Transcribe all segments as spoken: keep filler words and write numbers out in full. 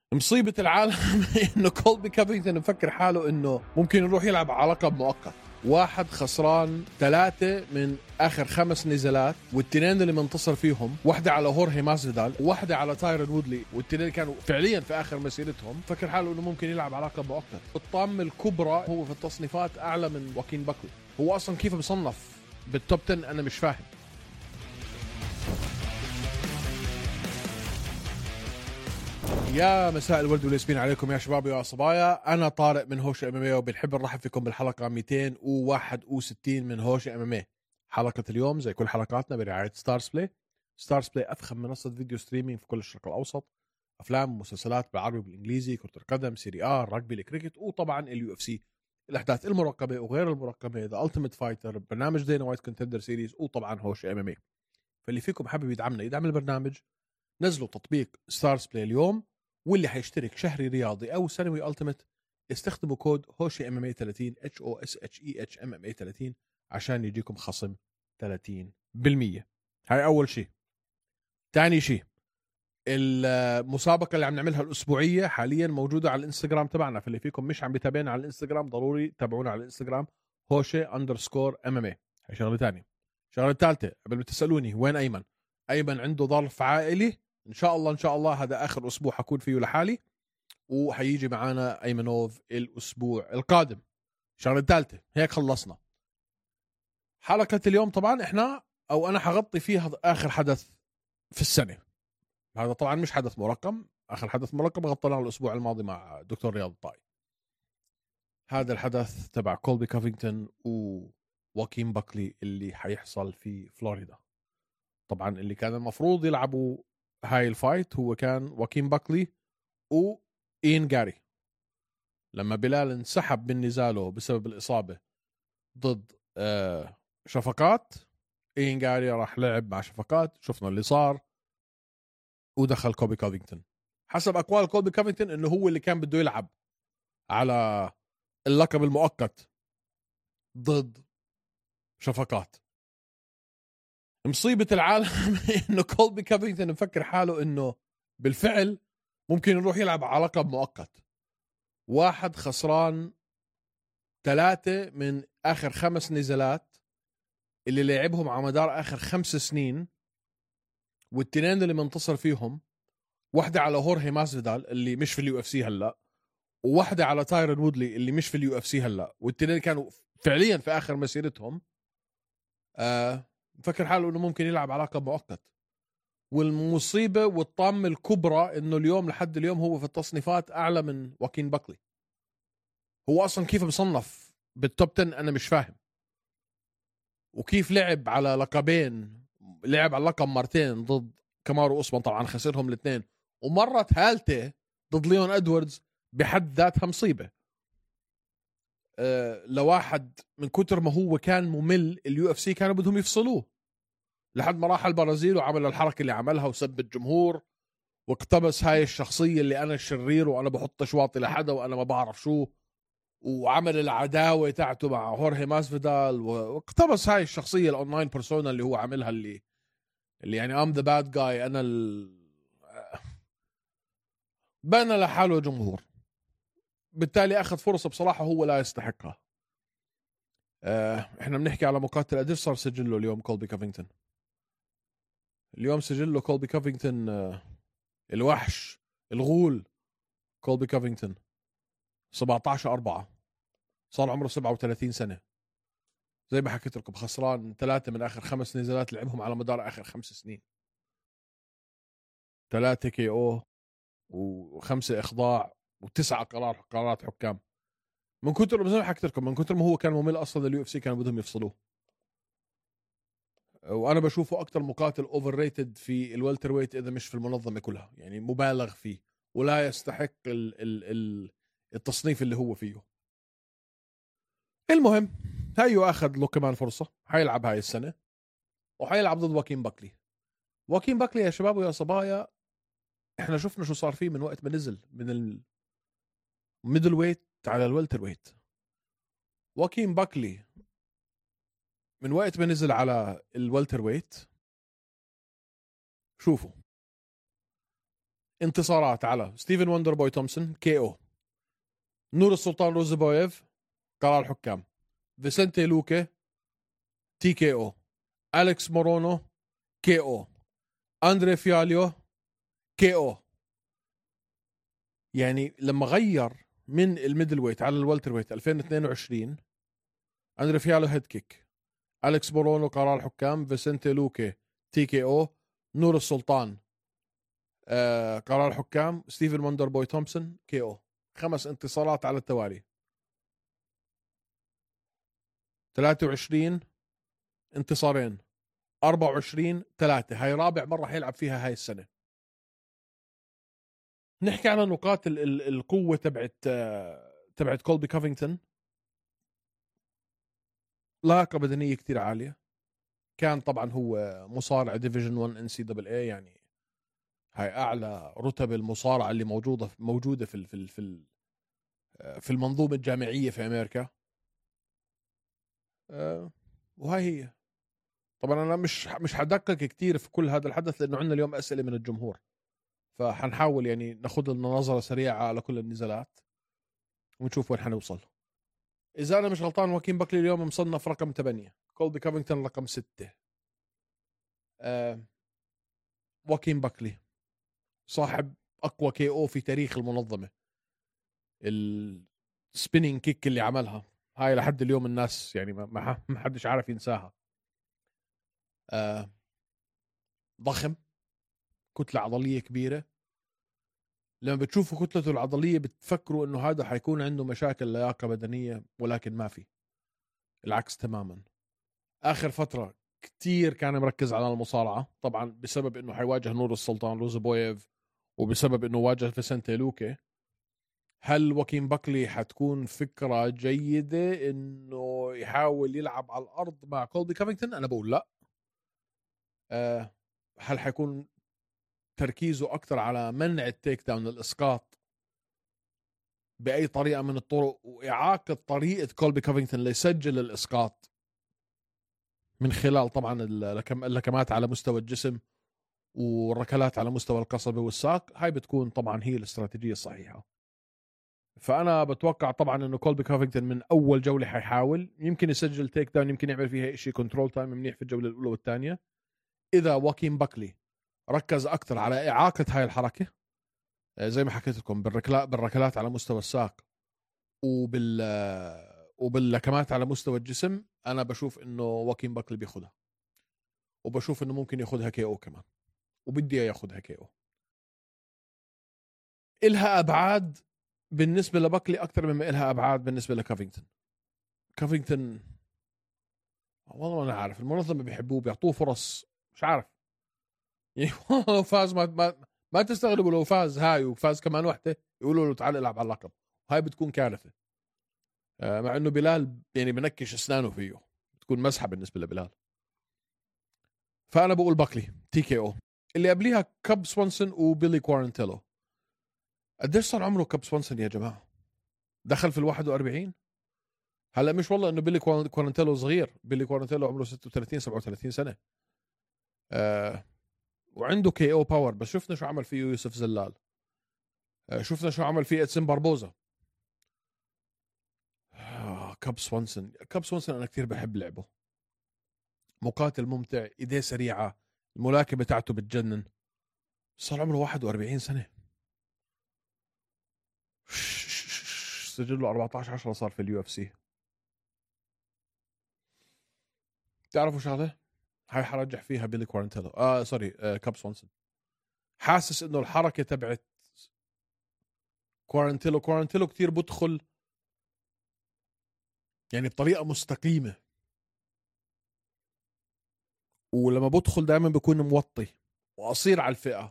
مصيبة العالم انه كولبي كافينغتون مفكر حاله انه ممكن يروح يلعب على لقب مؤقت. واحد خسران ثلاثة من اخر خمس نزالات، والتنين اللي منتصر فيهم واحدة على هورهي ماسفيدال وواحدة على تايرون وودلي، والتنين كانوا فعليا في اخر مسيرتهم. فكر حاله انه ممكن يلعب على لقب مؤقت. الطامة الكبرى هو في التصنيفات اعلى من واكين باكلي. هو اصلا كيف مصنف بالتوب عشرة انا مش فاهم. يا مساء الورد والياسمين عليكم يا شباب يا صبايا. انا طارق من هوش ام ام اي، وبنحب نرحب فيكم بالحلقه مئتين وواحد وستين من هوش ام ام اي. حلقه اليوم زي كل حلقاتنا برعايه ستارز بلاي. ستارز بلاي افخم منصه فيديو ستريمينج في كل الشرق الاوسط، افلام ومسلسلات بالعربي وبالانجليزي، كره القدم، سيري اه، الرجبي، الكريكت، وطبعا اليو اف سي، الاحداث المرقبه وغير المرقبه، ذا التيميت فايتر، برنامج دينا وايت كونتندر سيريز، وطبعا هوش ام ام اي. فاللي فيكم حابب يدعمنا يدعم البرنامج، نزلوا تطبيق ستارز بلاي اليوم، واللي حيشترك شهري رياضي او سنوي التيمت استخدموا كود هوشي ام ام اي ثلاثين اتش او اس اتش اي اتش ام ام اي ثلاثين عشان يجيكم خصم ثلاثين بالمية. هاي اول شيء. ثاني شيء، المسابقه اللي عم نعملها الاسبوعيه حاليا موجوده على الانستغرام تبعنا، فاللي فيكم مش عم بيتابعنا على الانستغرام ضروري تابعونا على الانستغرام هوشي اندرسكور ام ام اي. هاي شغله ثانيه. شغله ثالثه، قبل ما تسالوني وين ايمن، ايمن عنده ظرف عائلي، ان شاء الله ان شاء الله هذا اخر اسبوع حكون فيه لحالي، وحيجي معانا ايمنوف الاسبوع القادم. الشغله الثالثه هيك خلصنا حلقه اليوم. طبعا احنا او انا حغطي فيها اخر حدث في السنه. هذا طبعا مش حدث مرقم، اخر حدث مرقم غطيناه الاسبوع الماضي مع دكتور رياض الطائي. هذا الحدث تبع كولبي كافينغتون وواكين باكلي اللي حيحصل في فلوريدا. طبعا اللي كان المفروض يلعبوا هاي الفايت هو كان واكين باكلي وإين جاري. لما بلال انسحب من نزاله بسبب الإصابة ضد آه شفقات، إين جاري راح لعب مع شفقات، شفنا اللي صار، ودخل كوبي كافينغتون. حسب أقوال كوبي كافينغتون إنه هو اللي كان بده يلعب على اللقب المؤقت ضد شفقات. مصيبة العالم إنه كولبي كافينغتون مفكر حاله إنه بالفعل ممكن يروح يلعب على لقب مؤقت. واحد خسران ثلاثة من آخر خمس نزالات اللي لعبهم على مدار آخر خمس سنين، والتنين اللي منتصر فيهم واحدة على هورهي ماسفيدال اللي مش في اليو اف سي هلا، وواحدة على تايرون وودلي اللي مش في اليو اف سي هلا، والتنين كانوا فعليا في آخر مسيرتهم. آه فكر حاله إنه ممكن يلعب على لقب مؤقت. والمصيبة والطامة الكبرى إنه اليوم لحد اليوم هو في التصنيفات أعلى من واكين باكلي. هو أصلا كيف مصنف بالتوب عشرة أنا مش فاهم. وكيف لعب على لقبين، لعب على اللقب مرتين ضد كامارو أوسمان، طبعا خسرهم الاثنين، ومرة ثالثة ضد ليون أدواردز، بحد ذاتها مصيبة. أه لواحد من كتر ما هو كان ممل اليو اف سي كانوا بدهم يفصلوه، لحد ما راح البرازيل وعمل الحركة اللي عملها وسب الجمهور واقتبس هاي الشخصية اللي أنا الشرير وأنا بحط شواطي لحدا وأنا ما بعرف شو، وعمل العداوة تاعته مع هورهي ماسفيدال، واقتبس هاي الشخصية الأونلاين بيرسونا اللي هو عملها، اللي اللي يعني I'm the bad guy، أنا ال... بنى لحاله جمهور، بالتالي أخذ فرصة بصراحة هو لا يستحقها. اه احنا بنحكي على مقاتل قديش صار سجله اليوم كولبي كافينغتون. اليوم سجله كولبي كافينغتون اه الوحش الغول كولبي كافينغتون سبعتاشر أربعة، صار عمره سبعة وثلاثين سنة. زي ما حكيت لكم خسران ثلاثة من آخر خمس نزالات لعبهم على مدار آخر خمس سنين، ثلاثة كي او وخمسة إخضاع وتسعة قرار قرارات حكام. من كتر زي ما حكيت لكم من كتر ما هو كان ممل أصلا اليو اف سي كانوا بدهم يفصلوه. وأنا بشوفه أكتر مقاتل أوفر ريتد في الوالتر ويت إذا مش في المنظمة كلها، يعني مبالغ فيه ولا يستحق ال ال ال التصنيف اللي هو فيه. المهم هيو أخذ له كمان فرصة، حيلعب هاي السنة وحيلعب ضد واكين باكلي. واكين باكلي يا شباب ويا صبايا، احنا شفنا شو صار فيه من وقت ما نزل من الميدل ويت على الوالتر ويت. واكين باكلي من وقت ما نزل على الوالتر ويت، شوفوا انتصارات على ستيفن وندر بوي تومسون كي او، نور السلطان روزبويف قرار حكام، فيسنتي لوكي تي كي او، أليكس مورونو كي او، أندري فياليو كي او. يعني لما غير من الميدل ويت على الوالتر ويت ألفين واثنين وعشرين، أندري فياليو هيد كيك، أليكس مورونو قرار حكام، فيسنتي لوكي تي كي او، نور السلطان آه قرار حكام، ستيفن وندر بوي تومسون كي او. خمس انتصارات على التوالي. ثلاثة وعشرين انتصارين، أربعة وعشرين ثلاثة. هاي رابع مرة حيلعب فيها هاي السنة. نحكي على نقاط ال ال القوة تبعت آه تبعت كولبي كوفينغتون. لياقة بدنية كتير عالية. كان طبعا هو مصارع ديفيجن واحد ان سي دبل اي، يعني هاي اعلى رتب المصارعة اللي موجودة موجودة في ال في ال في ال في المنظومة الجامعية في امريكا. أه وهاي هي. طبعا انا مش مش حدقق كتير في كل هذا الحدث لانه عندنا اليوم اسئلة من الجمهور، فحنحاول يعني ناخذ لنا نظرة سريعة على كل النزالات ونشوف وين حنوصل. اذا انا مش غلطان واكين باكلي اليوم مصنف رقم ثمانية، كولبي كوفينغتون رقم ستة. أه واكين باكلي صاحب اقوى كي او في تاريخ المنظمة. السبينينج كيك اللي عملها هاي لحد اليوم الناس يعني ما ما حدش عارف ينساها. أه ضخم، كتلة عضلية كبيرة. لما بتشوفوا كتلته العضلية بتفكروا انه هذا حيكون عنده مشاكل لياقة بدنية، ولكن ما في، العكس تماما. اخر فترة كتير كان مركز على المصارعة، طبعا بسبب انه حيواجه نور السلطان روزبويف وبسبب انه واجه فيسنتي لوكي. هل واكين باكلي حتكون فكرة جيدة انه يحاول يلعب على الارض مع كولبي كوفينغتون؟ انا بقول لا. أه هل حيكون تركيزه اكثر على منع التيك داون، الاسقاط باي طريقه من الطرق، واعاقه طريقه كولبي كوفينغتون ليسجل الاسقاط من خلال طبعا اللكمات على مستوى الجسم والركلات على مستوى القصبة والساق؟ هاي بتكون طبعا هي الاستراتيجية الصحيحة. فأنا بتوقع طبعا أنه كولبي كوفينغتون من أول جولة حيحاول، يمكن يسجل تيك داون، يمكن يعمل فيها إشي كنترول تايم منيح في الجولة الأولى والثانية. إذا واكين باكلي ركز أكثر على إعاقة هاي الحركة زي ما حكيت لكم بالركلات بالركلات على مستوى الساق وبال وباللكمات على مستوى الجسم، أنا بشوف إنه واكين باكلي بياخدها، وبشوف إنه ممكن ياخدها كي أو كمان، وبدي ياخدها كي أو. إلها أبعاد بالنسبة لباكلي أكثر مما إلها أبعاد بالنسبة لكوفينغتون. كوفينغتون والله ما أنا عارف، المنظمة بيحبوه، بيعطوه فرص، مش عارف يعني لو فاز ما ما, ما تستغربوا لو فاز هاي وفاز كمان واحدة يقولوا له تعال العب على اللقب، هاي بتكون كارثة. مع إنه بلال يعني بنكش أسنانه فيه، بتكون مسحة بالنسبة لبلال. فأنا بقول باكلي تي كي أو. اللي قبليها كاب سوانسون وبيلي كوارنتيلو. قديش صار عمره كاب سوانسون يا جماعة؟ دخل في الواحد وأربعين. هلا مش والله انه بيلي كوارنتيلو صغير، بيلي كوارنتيلو عمره ستة وثلاثين سبعة وثلاثين سنة. آه وعنده كي او باور، بس شفنا شو عمل فيه يوسف زلال. آه شفنا شو عمل فيه ادسن باربوزا. آه كاب سوانسون كاب سوانسون انا كثير بحب لعبه، مقاتل ممتع، ايديه سريعة، الملاكمة تاعته بتجنن. صار عمره واحد وأربعين سنة، سجله أربعة عشر عشرة صار في اليو اف سي. تعرفوا شغله؟ هاي حرجح فيها بيلي كوارنتيلو اه سوري آه كاب سوانسون. حاسس انه الحركه تبعت كوارنتيلو كوارنتيلو كتير بدخل يعني بطريقه مستقيمه، ولما بدخل دائما بيكون موطي وقصير على الفئه.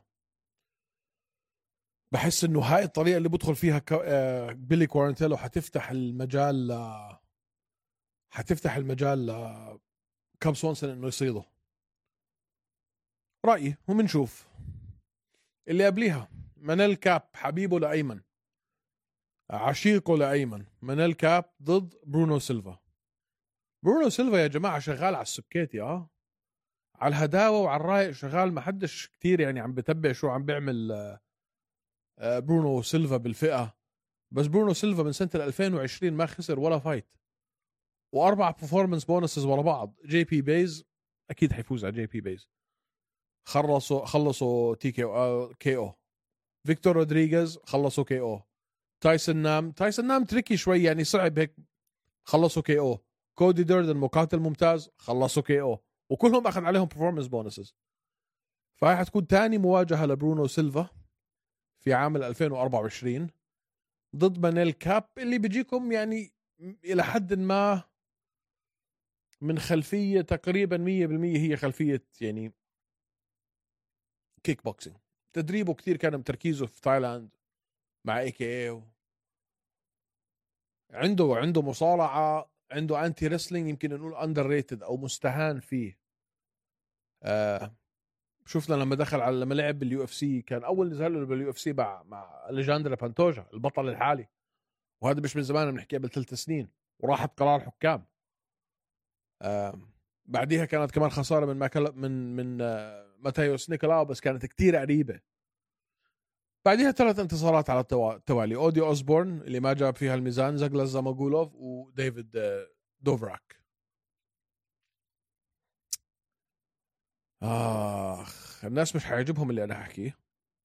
بحس انه هاي الطريقه اللي بدخل فيها بيلي كوارنتيلو حتفتح المجال ل... حتفتح المجال ل... كاب سوانسون انه يصيده. رايي ومنشوف. اللي قبليها منال كاب، حبيبه لايمن، عشيقه لايمن، منال كاب ضد برونو سيلفا. برونو سيلفا يا جماعه شغال على السكيتي، اه على الهداوه وعلى الرايق شغال، ما حدش كتير يعني عم بتبع شو عم بيعمل برونو سيلفا بالفئة. بس برونو سيلفا من سنة ألفين وعشرين ما خسر ولا فايت، وأربع performance bonuses ورا بعض. جي بي بيز أكيد حيفوز على جي بي بيز. خلصوا خلصوا تي كي او كي او. فيكتور رودريغيز خلصوا كي او. تايسون نام تايسون نام تريكي شوي يعني صعب هيك، خلصوا كي او. كودي ديردن مقاتل ممتاز، خلصوا كي او، وكلهم أخذ عليهم performance bonuses. فهي حتكون تاني مواجهة لبرونو سيلفا في عام ألفين وأربعة وعشرين ضد مانيل كاب، اللي بيجيكم يعني إلى حد ما من خلفية تقريبا مية بالمية هي خلفية يعني كيك بوكسينج. تدريبه كتير كان تركيزه في تايلاند مع اي كي اي، عنده عنده مصارعة، عنده انتي ريسلينج يمكن نقول اندر ريتد او مستهان فيه. آه شفنا لما دخل على لما لعب باليو اف سي، كان اول نزال له باليو اف سي مع مع اليجاندرا بانتوجا البطل الحالي، وهذا مش من زمان، بنحكي قبل ثلاث سنين، وراحت قرار حكام. آه بعديها كانت كمان خسارة من ماكل من من آه ماتيوس نيكولاو، بس كانت كتير قريبة. بعديها ثلاث انتصارات على التوالي: اودي اوزبورن اللي ما جاب فيها الميزان، زاغلاس زاماغولوف، وديفيد دوفراك. اخ الناس مش حيعجبهم اللي انا احكيه،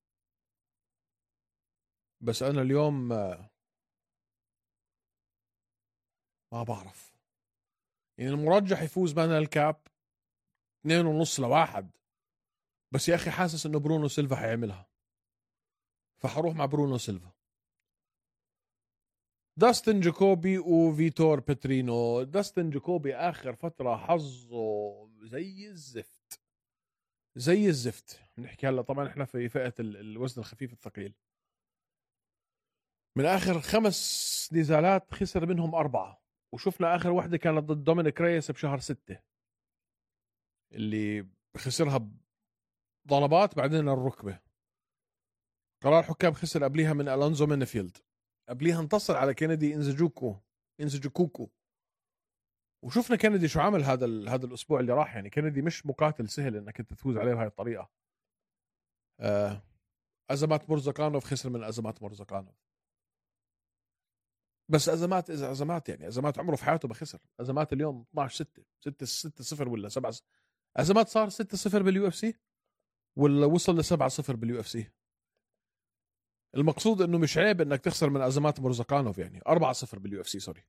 بس انا اليوم ما بعرف. يعني المرجح يفوز مان الكاب اثنين ونص لواحد، بس يا اخي حاسس انه برونو سيلفا حيعملها، فحروح مع برونو سيلفا. داستن جاكوبي وفيتور بترينو. داستن جاكوبي آخر فترة حظه زي الزفت زي الزفت. بنحكي هلا طبعا احنا في فئة الوزن الخفيف الثقيل. من آخر خمس نزالات خسر منهم أربعة، وشفنا آخر واحدة كانت ضد دومينيك ريس بشهر ستة اللي خسرها بضربات بعدين الركبة. قرار حكام خسر قبليها من ألونزو مينفيلد، قبليها انتصر على كينيدي انزجوكو انزجوكوكو. وشفنا كينيدي شو عمل هذا هذا الاسبوع اللي راح. يعني كينيدي مش مقاتل سهل انك انت تفوز عليه بهاي الطريقه. آه ازمات مرزقانوف خسر من ازمات مرزقانوف، بس ازمات اذا ازمات يعني ازمات عمره في حياته ما خسر. ازمات اليوم اثناشر ستة ستة ستة صفر ولا سبعة ازمات، صار ستة صفر باليو اف سي ولا وصل ل سبعة صفر باليو اف سي. المقصود انه مش عيب انك تخسر من ازمات مرزقانوف، يعني أربعة صفر باليو اف سي سوري.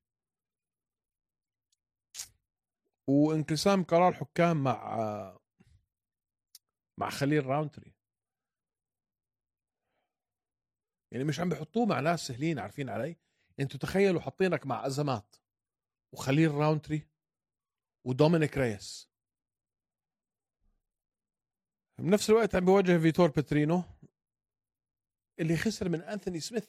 وانقسام قرار حكام مع مع خليل راونتري. يعني مش عم بيحطوه مع ناس سهلين، عارفين علي؟ انتوا تخيلوا حاطينك مع ازمات وخليل راونتري ودومينيك ريس، بنفس الوقت عم بيواجه فيتور بترينو اللي خسر من أنثوني سميث.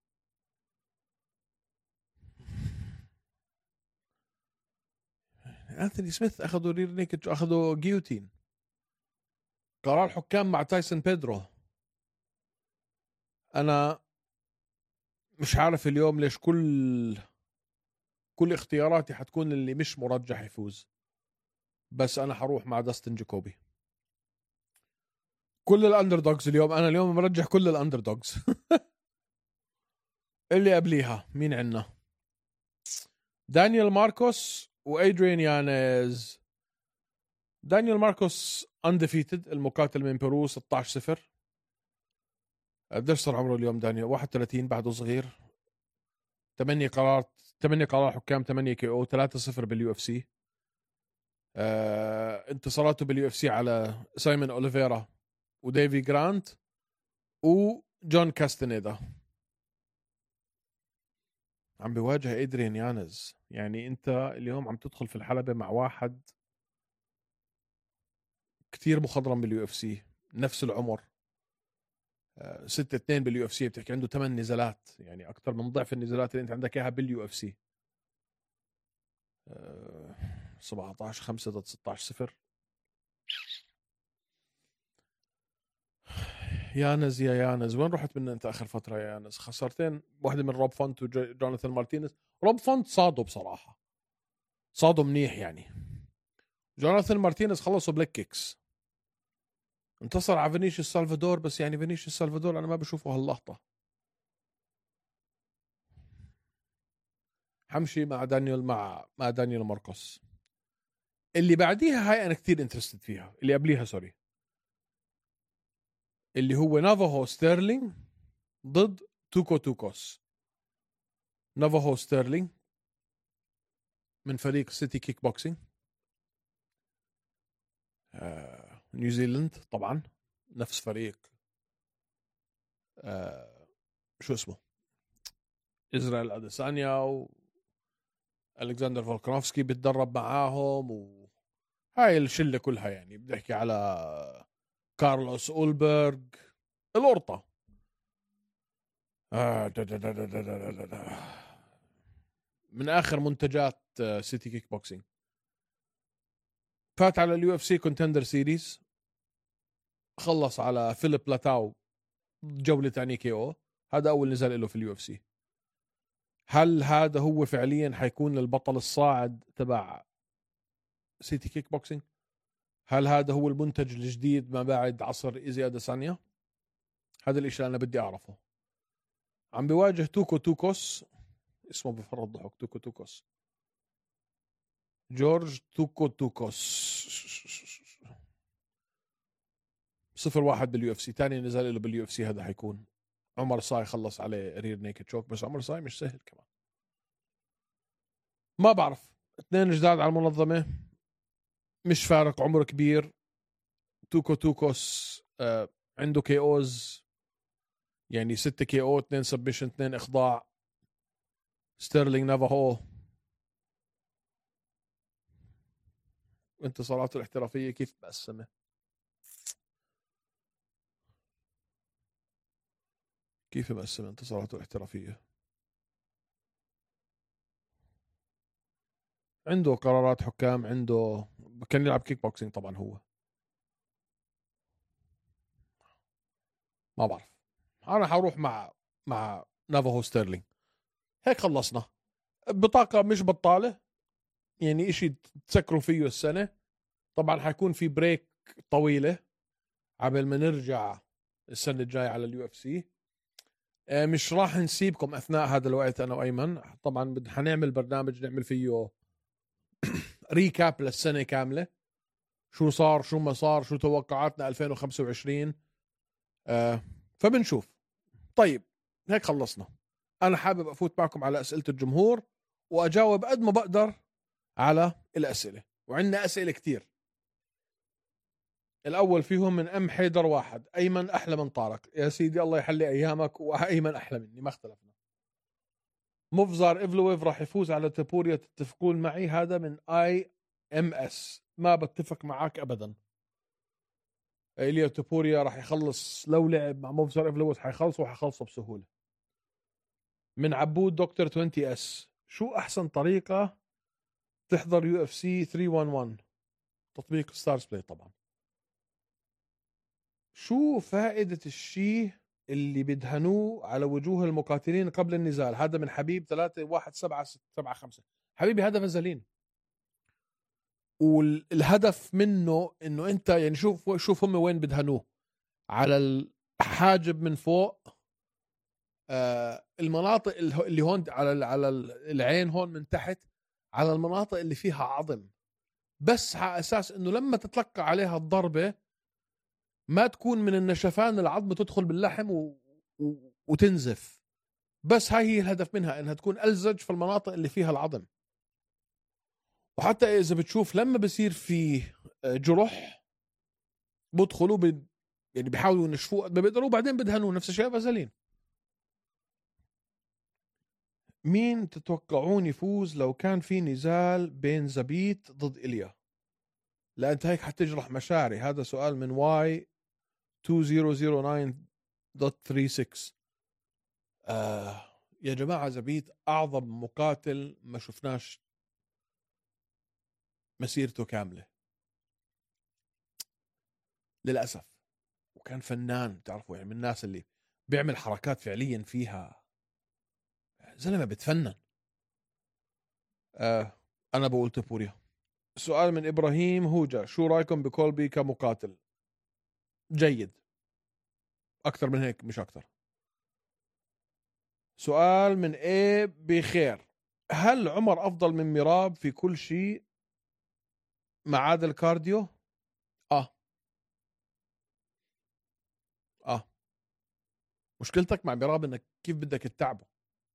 أنثوني سميث أخذوا رير نيكج، أخذوا جيوتين. قرار حكام مع تايسون بيدرو. أنا مش عارف اليوم ليش كل كل اختياراتي حتكون اللي مش مرجح يفوز، بس أنا حروح مع داستن جاكوبي. كل الأندر دوغز اليوم، أنا اليوم مرجح كل الأندر دوغز. اللي قبليها مين عنا؟ دانيال ماركوس وادريان يانيز. دانيال ماركوس undefeated، المقاتل من بيرو، ستة عشر صفر. قديش صار عمره اليوم دانيال؟ واحد وثلاثين، بعده صغير. ثمانية قرارات، ثمانية قرار حكام، ثمانية كي او، ثلاثة صفر باليو اف سي. آه، انتصاراته باليو اف سي على سايمون اوليفيرا وديفي جرانت وجون كاستنيدا. عم بيواجه ادريان يانز. يعني انت اليوم عم تدخل في الحلبة مع واحد كتير مخضرم باليو اف سي، نفس العمر، ستة اثنين باليو اف سي. بتحكي عنده ثمان نزالات، يعني اكثر من ضعف النزالات اللي انت عندك اياها باليو اف سي. سبعة عشر خمسة ضد ستة عشر صفر. يانز يا يانز، وين رحت منا انت اخر فتره يا يانز؟ خسرتين، واحده من روب فونت وجوناثان مارتينيز. روب فونت صادوا بصراحه، صادوا منيح يعني. جوناثان مارتينيز خلصوا بلاك كيكس. انتصر على فينيسيوس سالفادور، بس يعني فينيسيوس سالفادور انا ما بشوفه هاللقطه. حمشي مع دانيال مع مع دانيال ماركوس. اللي بعديها هاي انا كثير انترستد فيها، اللي قبليها سوري، اللي هو نافاهو ستيرلينج ضد توكو توكوس. نافاهو ستيرلينج من فريق سيتي كيك بوكسينج، آه، نيوزيلند طبعا، نفس فريق آه، شو اسمه إسرائيل أديسانيا والكسندر فولكانوفسكي بتدرب معاهم، وهاي الشلة كلها يعني بدي احكي على كارلوس أولبرغ القرطة. آه دا دا دا دا دا دا دا. من آخر منتجات آه، سيتي كيك بوكسينج. فات على اليو اف سي كونتندر سيريز، خلص على فيليب لاتاو جولة ثانية كي او، هذا أول نزال له في اليو اف سي. هل هذا هو فعليا حيكون البطل الصاعد تبع سيتي كيك بوكسينج؟ هل هذا هو المنتج الجديد ما بعد عصر إيزي أديسانيا؟ هذا الاشي اللي انا بدي اعرفه. عم بيواجه توكو توكوس، اسمه بفرط ضحك، توكو توكوس، جورج توكو توكوس، صفر واحد باليو اف سي. تاني نزال له باليو اف سي هذا حيكون. عمر صاي خلص عليه رير نيكد شوك، بس عمر صاي مش سهل كمان. ما بعرف، اثنين جداد على المنظمة، مش فارق عمر كبير. توكو توكوس آه عنده كي اوز، يعني ستة كي او، اثنين سبشن، اثنين اخضاع. ستيرلينج نافاهو انتصاراته الاحترافية كيف مقسمة؟ كيف مقسمة انتصاراته الاحترافية؟ عنده قرارات حكام، عنده كان يلعب كيك بوكسينج طبعا. هو ما بعرف، انا حروح مع مع نافاهو ستيرلينج. هيك خلصنا. بطاقة مش بطالة، يعني اشي تسكروا فيه السنة. طبعا حيكون في بريك طويلة قبل ما نرجع السنة الجاية على اليو اف سي. مش راح نسيبكم اثناء هذا الوقت انا وايمن. طبعا حنعمل برنامج نعمل فيه ريكاب للسنة كاملة، شو صار شو ما صار، شو توقعاتنا ألفين وخمسة وعشرين. آه فبنشوف. طيب هيك خلصنا. انا حابب افوت معكم على اسئلة الجمهور واجاوب قد ما بقدر على الاسئلة، وعندنا اسئلة كتير. الاول فيهم من ام حيدر واحد: ايمن احلى من طارق. يا سيدي الله يحلي ايامك، وايمن احلى مني، ما اختلفنا. مفزار ايفلويف راح يفوز على تابوريا، تتفقون معي؟ هذا من اي ام اس. ما بتفق معك ابدا. إيليا تابوريا راح يخلص، لو لعب مع مفزار ايفلويف حيخلصه وحيخلصه بسهولة. من عبود دكتور عشرين اس: شو احسن طريقة تحضر يو اف سي ثلاثمية وإحدى عشر؟ تطبيق ستارز بلاي طبعا. شو فائدة الشيء اللي بدهنوه على وجوه المقاتلين قبل النزال؟ هذا من حبيب ثلاثة واحد سبعة سبعة خمسة. حبيبي هذا فازلين، والهدف منه انه انت يعني شوف شوف هم وين بدهنوه، على الحاجب من فوق، آه المناطق اللي هون على على العين هون من تحت، على المناطق اللي فيها عظم، بس على اساس انه لما تتلقى عليها الضربة ما تكون من النشفان العظم تدخل باللحم و... و... وتنزف. بس هاي هي الهدف منها، انها تكون ألزج في المناطق اللي فيها العظم. وحتى اذا بتشوف لما بصير في جرح بدخلوا ب... يعني بيحاولوا ينشفوه قد ما بيقدروا، وبعدين بدهنوه. نفس الشيء فازلين. مين تتوقعون يفوز لو كان في نزال بين زبيت ضد إليا؟ لا انت هيك حتجرح مشاعري. هذا سؤال من واي ألفين وتسعة دوت ثلاثة ستة. آه يا جماعة، زبيت أعظم مقاتل ما شفناش مسيرته كاملة للأسف، وكان فنان. تعرفوا يعني من الناس اللي بيعمل حركات فعليا فيها زلمة بتفنن. آه أنا بقول تابوريا. سؤال من إبراهيم هوجة: شو رأيكم بكولبي كمقاتل؟ جيد، اكثر من هيك مش اكثر. سؤال من ايه بخير: هل عمر افضل من ميراب في كل شيء ما عدا الكارديو؟ اه اه مشكلتك مع ميراب انك كيف بدك تتعبه.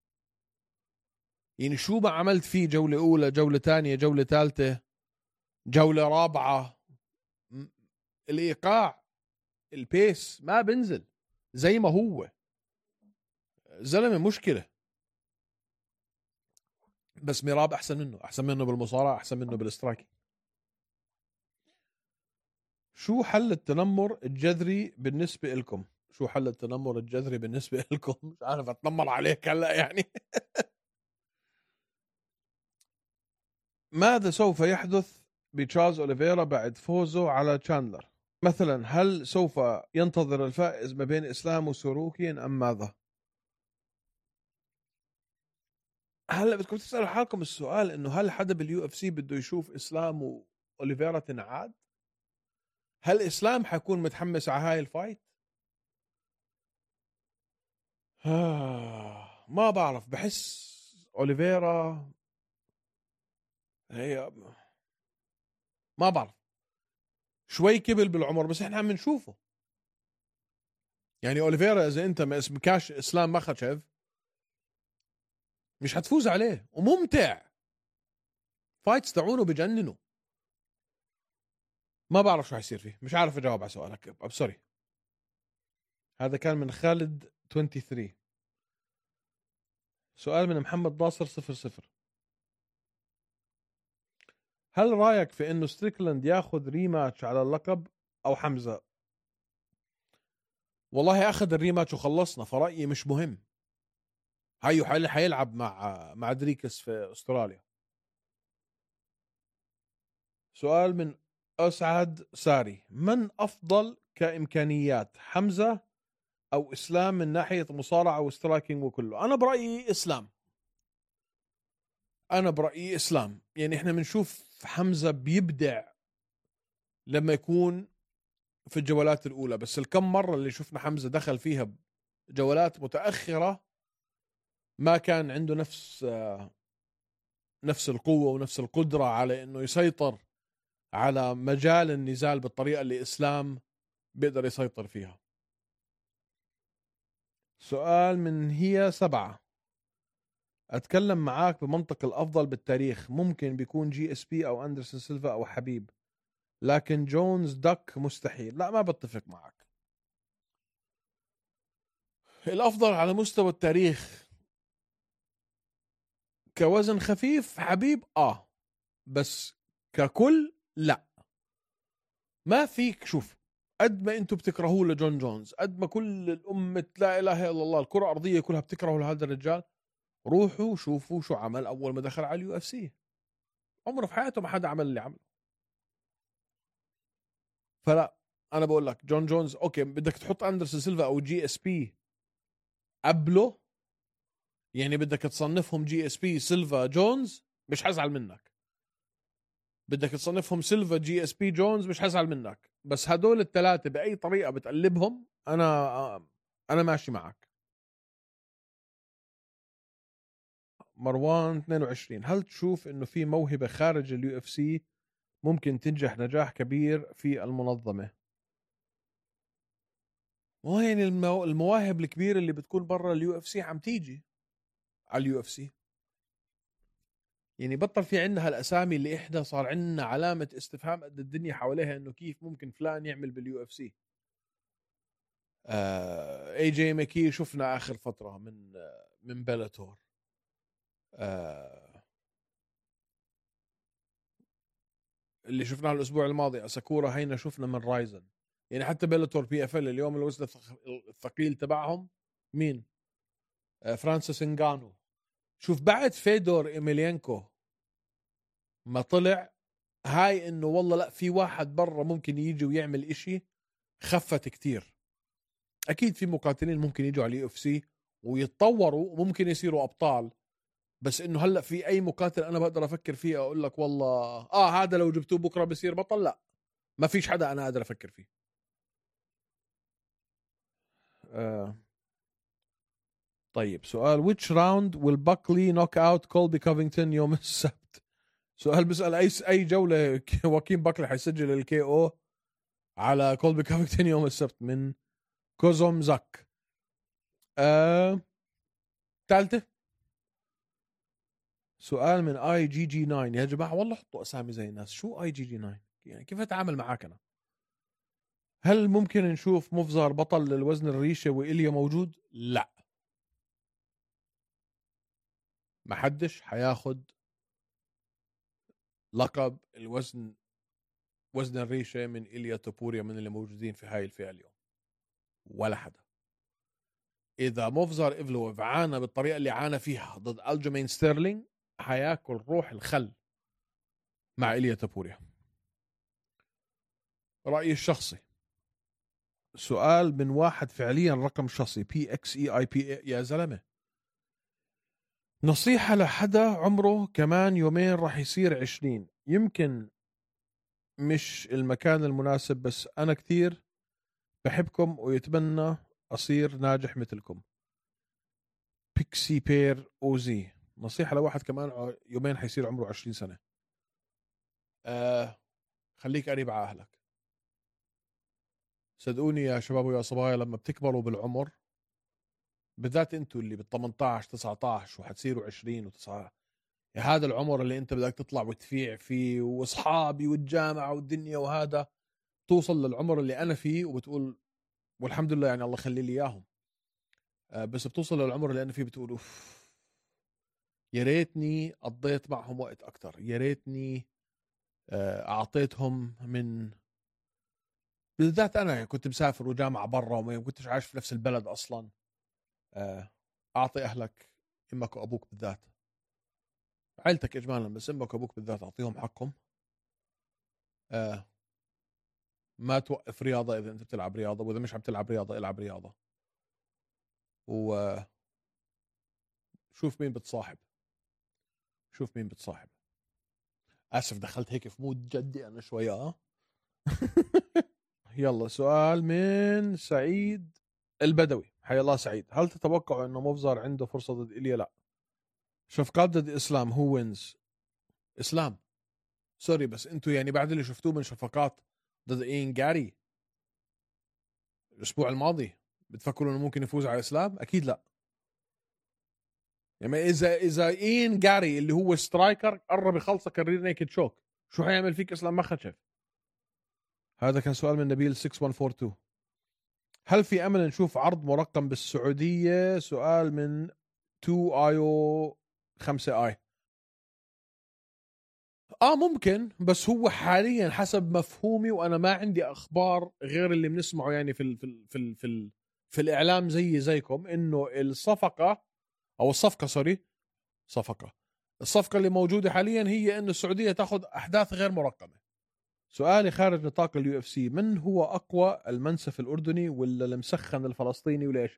يعني شو ما عملت فيه جولة أولى، جولة ثانية، جولة ثالثة، جولة رابعة، الإيقاع، البيس ما بنزل زي ما هو. زلمة مشكلة. بس ميراب أحسن منه، أحسن منه بالمصارعة، أحسن منه بالاسترايكينج. شو حل التنمر الجذري بالنسبة لكم؟ شو حل التنمر الجذري بالنسبة لكم؟ مش عارف أتنمر عليك هلا يعني. ماذا سوف يحدث بتشارلز أوليفيرا بعد فوزه على تشاندلر؟ مثلا هل سوف ينتظر الفائز ما بين إسلام وسوروكين أم ماذا؟ هلا بدكم تسألوا حالكم السؤال إنه هل حدا باليو اف سي بده يشوف إسلام وأوليفيرا تنعاد؟ هل إسلام حيكون متحمس على هاي الفايت؟ آه ما بعرف، بحس أوليفيرا هي ما بعرف، شوي كبل بالعمر بس احنا عم نشوفه. يعني أوليفيرا إذا أنت ما اسمكاش إسلام مخشف مش هتفوز عليه، وممتع فايتس تاعونه بجننوا. ما بعرف شو حيصير فيه، مش عارف اجاوب على سؤالك اب سوري. هذا كان من خالد ثلاثة وعشرين. سؤال من محمد ناصر صفر صفر: هل رايك في انه ستريكلاند ياخذ ريماتش على اللقب او حمزة؟ والله اخذ الريماتش وخلصنا، فرأيي مش مهم. هيو حيلعب مع مع دريكس في استراليا. سؤال من اسعد ساري: من افضل كامكانيات، حمزة او اسلام من ناحيه مصارعه وسترايكينج وكله؟ انا برايي اسلام. انا برايي اسلام. يعني احنا بنشوف حمزه بيبدع لما يكون في الجولات الاولى، بس الكم مره اللي شفنا حمزه دخل فيها جولات متاخره ما كان عنده نفس نفس القوه ونفس القدره على انه يسيطر على مجال النزال بالطريقه اللي اسلام بيقدر يسيطر فيها. سؤال من هي سبعة: اتكلم معاك بمنطق الافضل بالتاريخ، ممكن بيكون جي اس بي او اندرسون سيلفا او حبيب، لكن جونز دك مستحيل. لا ما بتفق معك. الافضل على مستوى التاريخ كوزن خفيف حبيب اه، بس ككل لا. ما فيك. شوف، قد ما انتم بتكرهوه لجون جونز، قد ما كل الأمة لا اله الا الله الكرة الارضية كلها بتكرهه لهذا الرجال، روحوا شوفوا شو عمل اول ما دخل على اليو اف سي. عمره في حياته ما حدا عمل اللي عمله. فلا، انا بقول لك جون جونز اوكي، بدك تحط اندرسون سيلفا او جي اس بي قبله، يعني بدك تصنفهم جي اس بي سيلفا جونز مش حزعل منك، بدك تصنفهم سيلفا جي اس بي جونز مش حزعل منك، بس هدول الثلاثه باي طريقه بتقلبهم انا انا ماشي معك. مروان اثنين وعشرين: هل تشوف انه في موهبه خارج اليو اف سي ممكن تنجح نجاح كبير في المنظمه؟ مو يعني المو... المواهب الكبيره اللي بتكون برا اليو اف سي عم تيجي على اليو اف سي. يعني بطل في عندنا هالاسامي اللي احنا صار عندنا علامه استفهام قد الدنيا حواليها انه كيف ممكن فلان يعمل باليو اف سي. آه اي جي ماكي شفنا اخر فتره من آه من بلاتور. آه اللي شفناه الاسبوع الماضي اساكورا هينا شفنا من رايزن. يعني حتى بلاتور بي اف ال اليوم الوزن الثقيل تبعهم مين؟ آه فرانسيس انغانو. شوف بعد فيدور ايميلينكو ما طلع هاي انه والله لا في واحد برا ممكن يجي ويعمل اشي، خفت كتير. اكيد في مقاتلين ممكن يجوا على اليو اف سي ويتطوروا وممكن يصيروا ابطال، بس انه هلا في اي مقاتل انا بقدر افكر فيه اقول لك والله اه هذا لو جبتوه بكره بصير بطل؟ لا، ما فيش حدا انا قادر افكر فيه. آه. طيب سؤال which round will Buckley knock out Colby Covington يوم السبت؟ سؤال بيسأل اي اي جولة واكين باكلي حيسجل الكي او على كولبي كوفينغتون يوم السبت من كوزوم زاك. آه... ثالثة سؤال من اي جي جي تسعة. يا جماعة والله حطوا اسامي زي الناس. شو اي جي جي تسعة يعني؟ كيف اتعامل معاك انا؟ هل ممكن نشوف مفزر بطل للوزن الريشة وإليا موجود؟ لا، ما حدش حياخد لقب الوزن وزن الريشة من إليا توبوريا من اللي موجودين في هاي الفئة اليوم، ولا حدا. إذا مفزر إيفلوف عانى بالطريقة اللي عانى فيها ضد ألجيمين ستيرلينج حياكل روح الخل مع إليا توبوريا. رأيي الشخصي، سؤال من واحد فعليا رقم شخصي بي اكس اي اي بي يا زلمة، نصيحة لحدا عمره كمان يومين راح يصير عشرين، يمكن مش المكان المناسب بس أنا كتير بحبكم ويتمنى أصير ناجح مثلكم. بيكسي بير أوزي، نصيحة لواحد كمان يومين حيصير عمره عشرين سنة. آه خليك قريب على أهلك. صدقوني يا شباب ويا صبايا لما بتكبروا بالعمر بالذات انتوا اللي بال18 تسعتاشر وحتصيروا عشرين وتسعة، هذا العمر اللي انت بدك تطلع وتفيع فيه واصحابي والجامعة والدنيا وهذا، توصل للعمر اللي انا فيه وبتقول والحمد لله يعني الله يخلي لي اياهم. آه بس بتوصل للعمر اللي انا فيه بتقول اوف يا ريتني قضيت معهم وقت اكتر، يا ريتني آه اعطيتهم من بالذات انا كنت مسافر وجامعة برا وما كنتش عايش في نفس البلد اصلا. آه اعطي اهلك امك وابوك بالذات، عيلتك اجمالا بس امك وابوك بالذات اعطيهم حقهم. آه ما توقف رياضة اذا انت بتلعب رياضة، واذا مش عم تلعب رياضة العب رياضة، وشوف مين بتصاحب، شوف مين بتصاحب. اسف دخلت هيك في مود جدي انا شوية اه يلا سؤال من سعيد البدوي، حيا الله سعيد، هل تتوقع انه مفزر عنده فرصة ضد إليا؟ لا. شفقات ضد اسلام، هو وينز؟ اسلام سوري بس انتوا يعني بعد اللي شفتوه من شفقات ضد اين جاري الاسبوع الماضي بتفكروا انه ممكن يفوز على اسلام؟ اكيد لا. يعني اذا اذا اين جاري اللي هو سترايكر قرب يخلصك الرير نيكد شوك، شو حيعمل فيك اسلام ما خشف؟ هذا كان سؤال من نبيل ستة واحد أربعة اثنين. هل في امل نشوف عرض مرقم بالسعوديه؟ سؤال من تو ايو خمسة اي. اه ممكن، بس هو حاليا حسب مفهومي وانا ما عندي اخبار غير اللي بنسمعه يعني في ال في ال في ال في, ال في الاعلام زي زيكم، انه الصفقه او الصفقه سوري صفقه الصفقه اللي موجوده حاليا هي انه السعوديه تاخذ احداث غير مرقمه. سؤالي خارج نطاق اليو اف سي، من هو اقوى المنسف الاردني ولا المسخن الفلسطيني وليش؟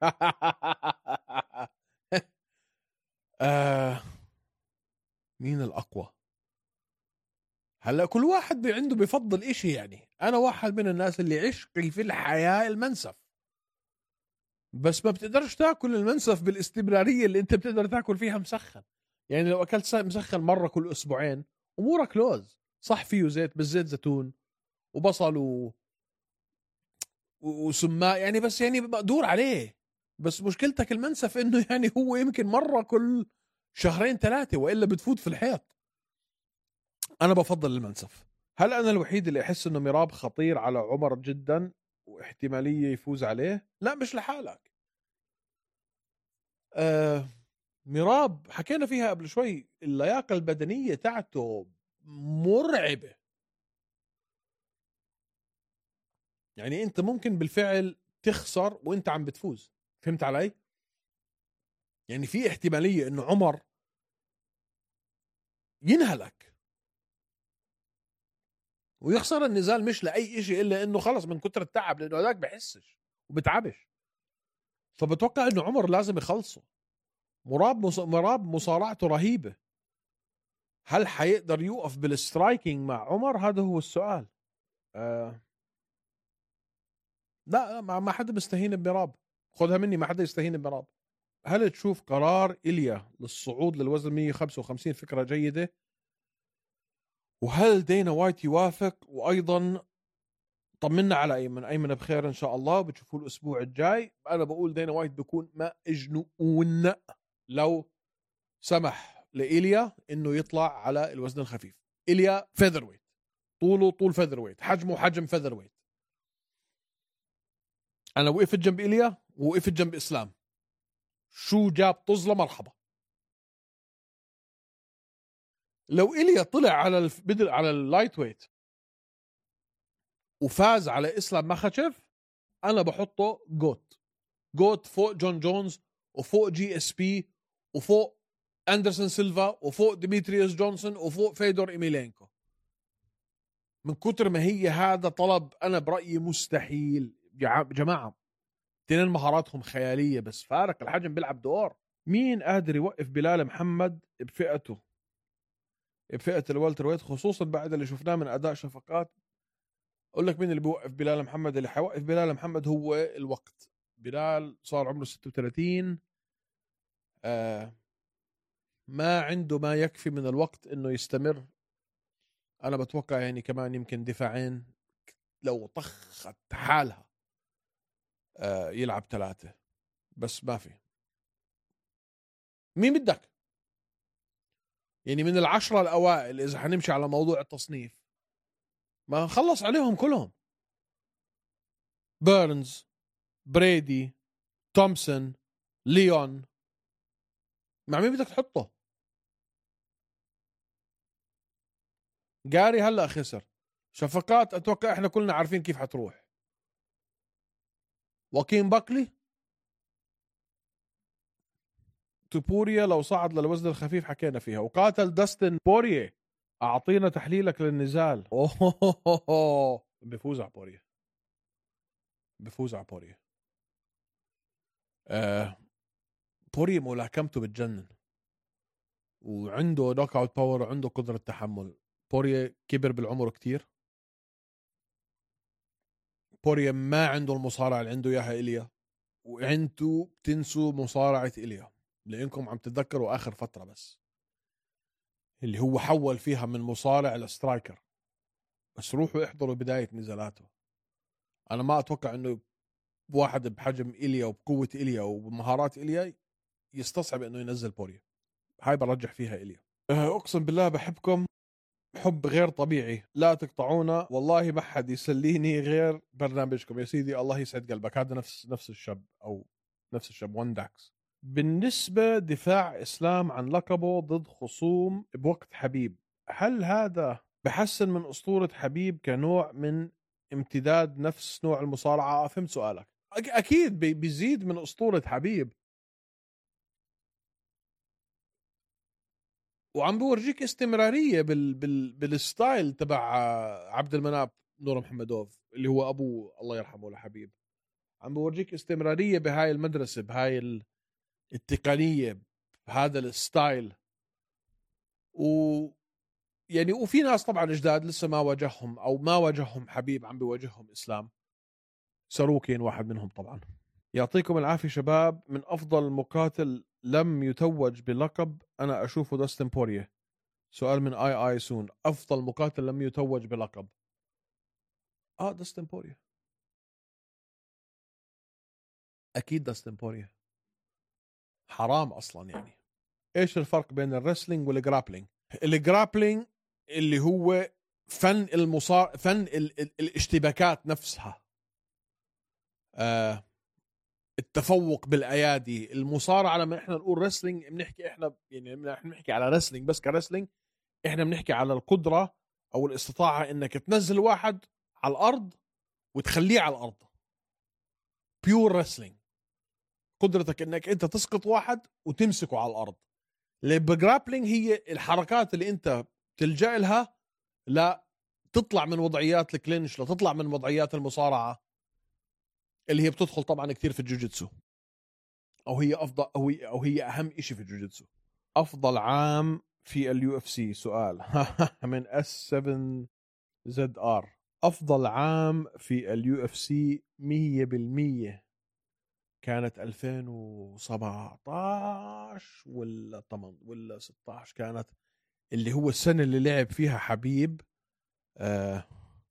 آه مين الاقوى؟ هلا كل واحد عنده بيفضل إشي، يعني انا واحد من الناس اللي عشقي في الحياه المنسف، بس ما بتقدرش تاكل المنسف بالاستمراريه اللي انت بتقدر تاكل فيها مسخن. يعني لو اكلت مسخن مره كل اسبوعين امورك لوز، صح فيه زيت بس زيت زيتون وبصل و... وسماء يعني، بس يعني مقدور عليه. بس مشكلتك المنسف انه يعني هو يمكن مره كل شهرين ثلاثه والا بتفوت في الحيط. انا بفضل المنسف. هل انا الوحيد اللي احس انه ميراب خطير على عمر جدا واحتماليه يفوز عليه؟ لا مش لحالك. آه ميراب حكينا فيها قبل شوي، اللياقه البدنيه تاعته مرعبه. يعني انت ممكن بالفعل تخسر وانت عم بتفوز، فهمت علي؟ يعني في احتماليه انه عمر ينهلك ويخسر النزال مش لاي شيء الا انه خلص من كتر التعب، لانه هذاك بحسش وبتعبش. فبتوقع انه عمر لازم يخلصه. مراب مص... مراب مصارعته رهيبه، هل حيقدر يوقف بالسترايكينج مع عمر؟ هذا هو السؤال. آه... لا ما ما حدا مستهين بمراب، خذها مني، ما حدا يستهين بمرض. هل تشوف قرار إليا للصعود للوزن مية وخمسة وخمسين فكرة جيدة؟ وهل دينا وايت يوافق؟ وأيضا طمنا على أيمن. أيمن بخير إن شاء الله، بتشوفوه الأسبوع الجاي. أنا بقول دينا وايت بيكون ما إجنون لو سمح لإليا إنه يطلع على الوزن الخفيف. إليا فيذر ويت، طوله طول فيذر ويت، حجمه حجم فيذر ويت. أنا وقفت جنب إليا ووقفت جنب إسلام، شو جاب طزلة مرحبا. لو إليا طلع على الف... بدل على اللايت ويت وفاز على إسلام مخشف، أنا بحطه جوت جوت فوق جون جونز وفوق جي اس بي وفوق أندرسون سيلفا وفوق ديمتريوس جونسون وفوق فيدور إيميلينكو. من كتر ما هي هذا طلب أنا برأيي مستحيل. يا جماعة تنين مهاراتهم خيالية، بس فارق الحجم بيلعب دور. مين قادر يوقف بلال محمد بفئته بفئة الوالتر ويت، خصوصا بعد اللي شفناه من أداء شفقات؟ أقول لك مين اللي بيوقف بلال محمد. اللي حيوقف بلال محمد هو الوقت. بلال صار عمره ستة وثلاثين، آه ما عنده ما يكفي من الوقت إنه يستمر. أنا بتوقع يعني كمان يمكن دفاعين لو طخت حالها آه يلعب ثلاثة، بس ما في. مين بدك يعني من العشرة الأوائل إذا حنمشي على موضوع التصنيف؟ ما خلص عليهم كلهم. بيرنز، بريدي، تومسون، ليون. مع مين بدك تحطه؟ جاري هلا خسر. شفقات اتوقع احنا كلنا عارفين كيف حتروح. واكين باكلي، توبوريا لو صعد للوزن الخفيف حكينا فيها. وقاتل داستن بوريه. اعطينا تحليلك للنزال. اوه بفوز على بوريه، بفوز على بوريه. آه بوريه ملاكمته بتجنن، وعنده نوك اوت باور وعنده قدرة تحمل. بوريه كبر بالعمر كتير. بوريه ما عنده المصارعة اللي عنده اياها إليا، وانتوا بتنسوا مصارعة إليا لانكم عم تتذكروا اخر فترة بس اللي هو حول فيها من مصارع لسترايكر. بس روحوا احضروا بداية نزالاته. انا ما اتوقع انه واحد بحجم إليا وبقوة إليا وبمهارات إليا يستصعب انه ينزل بوريا. هاي برجح فيها إليا. اقسم بالله بحبكم حب غير طبيعي، لا تقطعونا والله ما حد يسليني غير برنامجكم يا سيدي. الله يسعد قلبك. هذا نفس نفس الشاب او نفس الشاب وان داكس. بالنسبة دفاع إسلام عن لقبه ضد خصوم بوقت حبيب، هل هذا بحسن من أسطورة حبيب كنوع من امتداد نفس نوع المصارعة؟ فهمت سؤالك. أكيد بيزيد من أسطورة حبيب، وعم بورجيك استمرارية بال بال بالستايل تبع عبد المناب نور محمدوف اللي هو أبوه الله يرحمه لحبيب. عم بورجيك استمرارية بهاي المدرسة، بهاي التقنية، بهذا الستايل. و يعني وفي ناس طبعا جداد لسه ما واجههم او ما واجههم حبيب، عم بيواجههم اسلام. ساروكين واحد منهم طبعا. يعطيكم العافية شباب. من افضل مقاتل لم يتوج بلقب انا اشوفه داستن بوريه. سؤال من اي اي سون، افضل مقاتل لم يتوج بلقب. اه داستن بوريه اكيد. داستن بوريه حرام اصلا. يعني ايش الفرق بين الرسلينج والجرابلينج؟ الجرابلينج اللي هو فن المصار فن ال... ال... الاشتباكات نفسها، آه التفوق بالايادي. المصارعه لما احنا نقول رسلينج بنحكي احنا يعني احنا بنحكي على رسلينج بس كرسلينج. احنا بنحكي على القدره او الاستطاعه انك تنزل واحد على الارض وتخليه على الارض. بيور رسلينج، قدرتك انك انت تسقط واحد وتمسكه على الارض. الجرابلينج هي الحركات اللي انت تلجأ لها لا تطلع من وضعيات الكلينش، لا تطلع من وضعيات المصارعة اللي هي بتدخل طبعا كثير في الجوجيتسو، او هي افضل او هي, أو هي اهم شيء في الجوجيتسو. افضل عام في اليو اف سي سؤال من اس سبعة زد ار. افضل عام في اليو اف سي مية بالمية كانت ألفين وسبعطعش ولا ثمانية ولا ستطعش كانت، اللي هو السنة اللي لعب فيها حبيب آه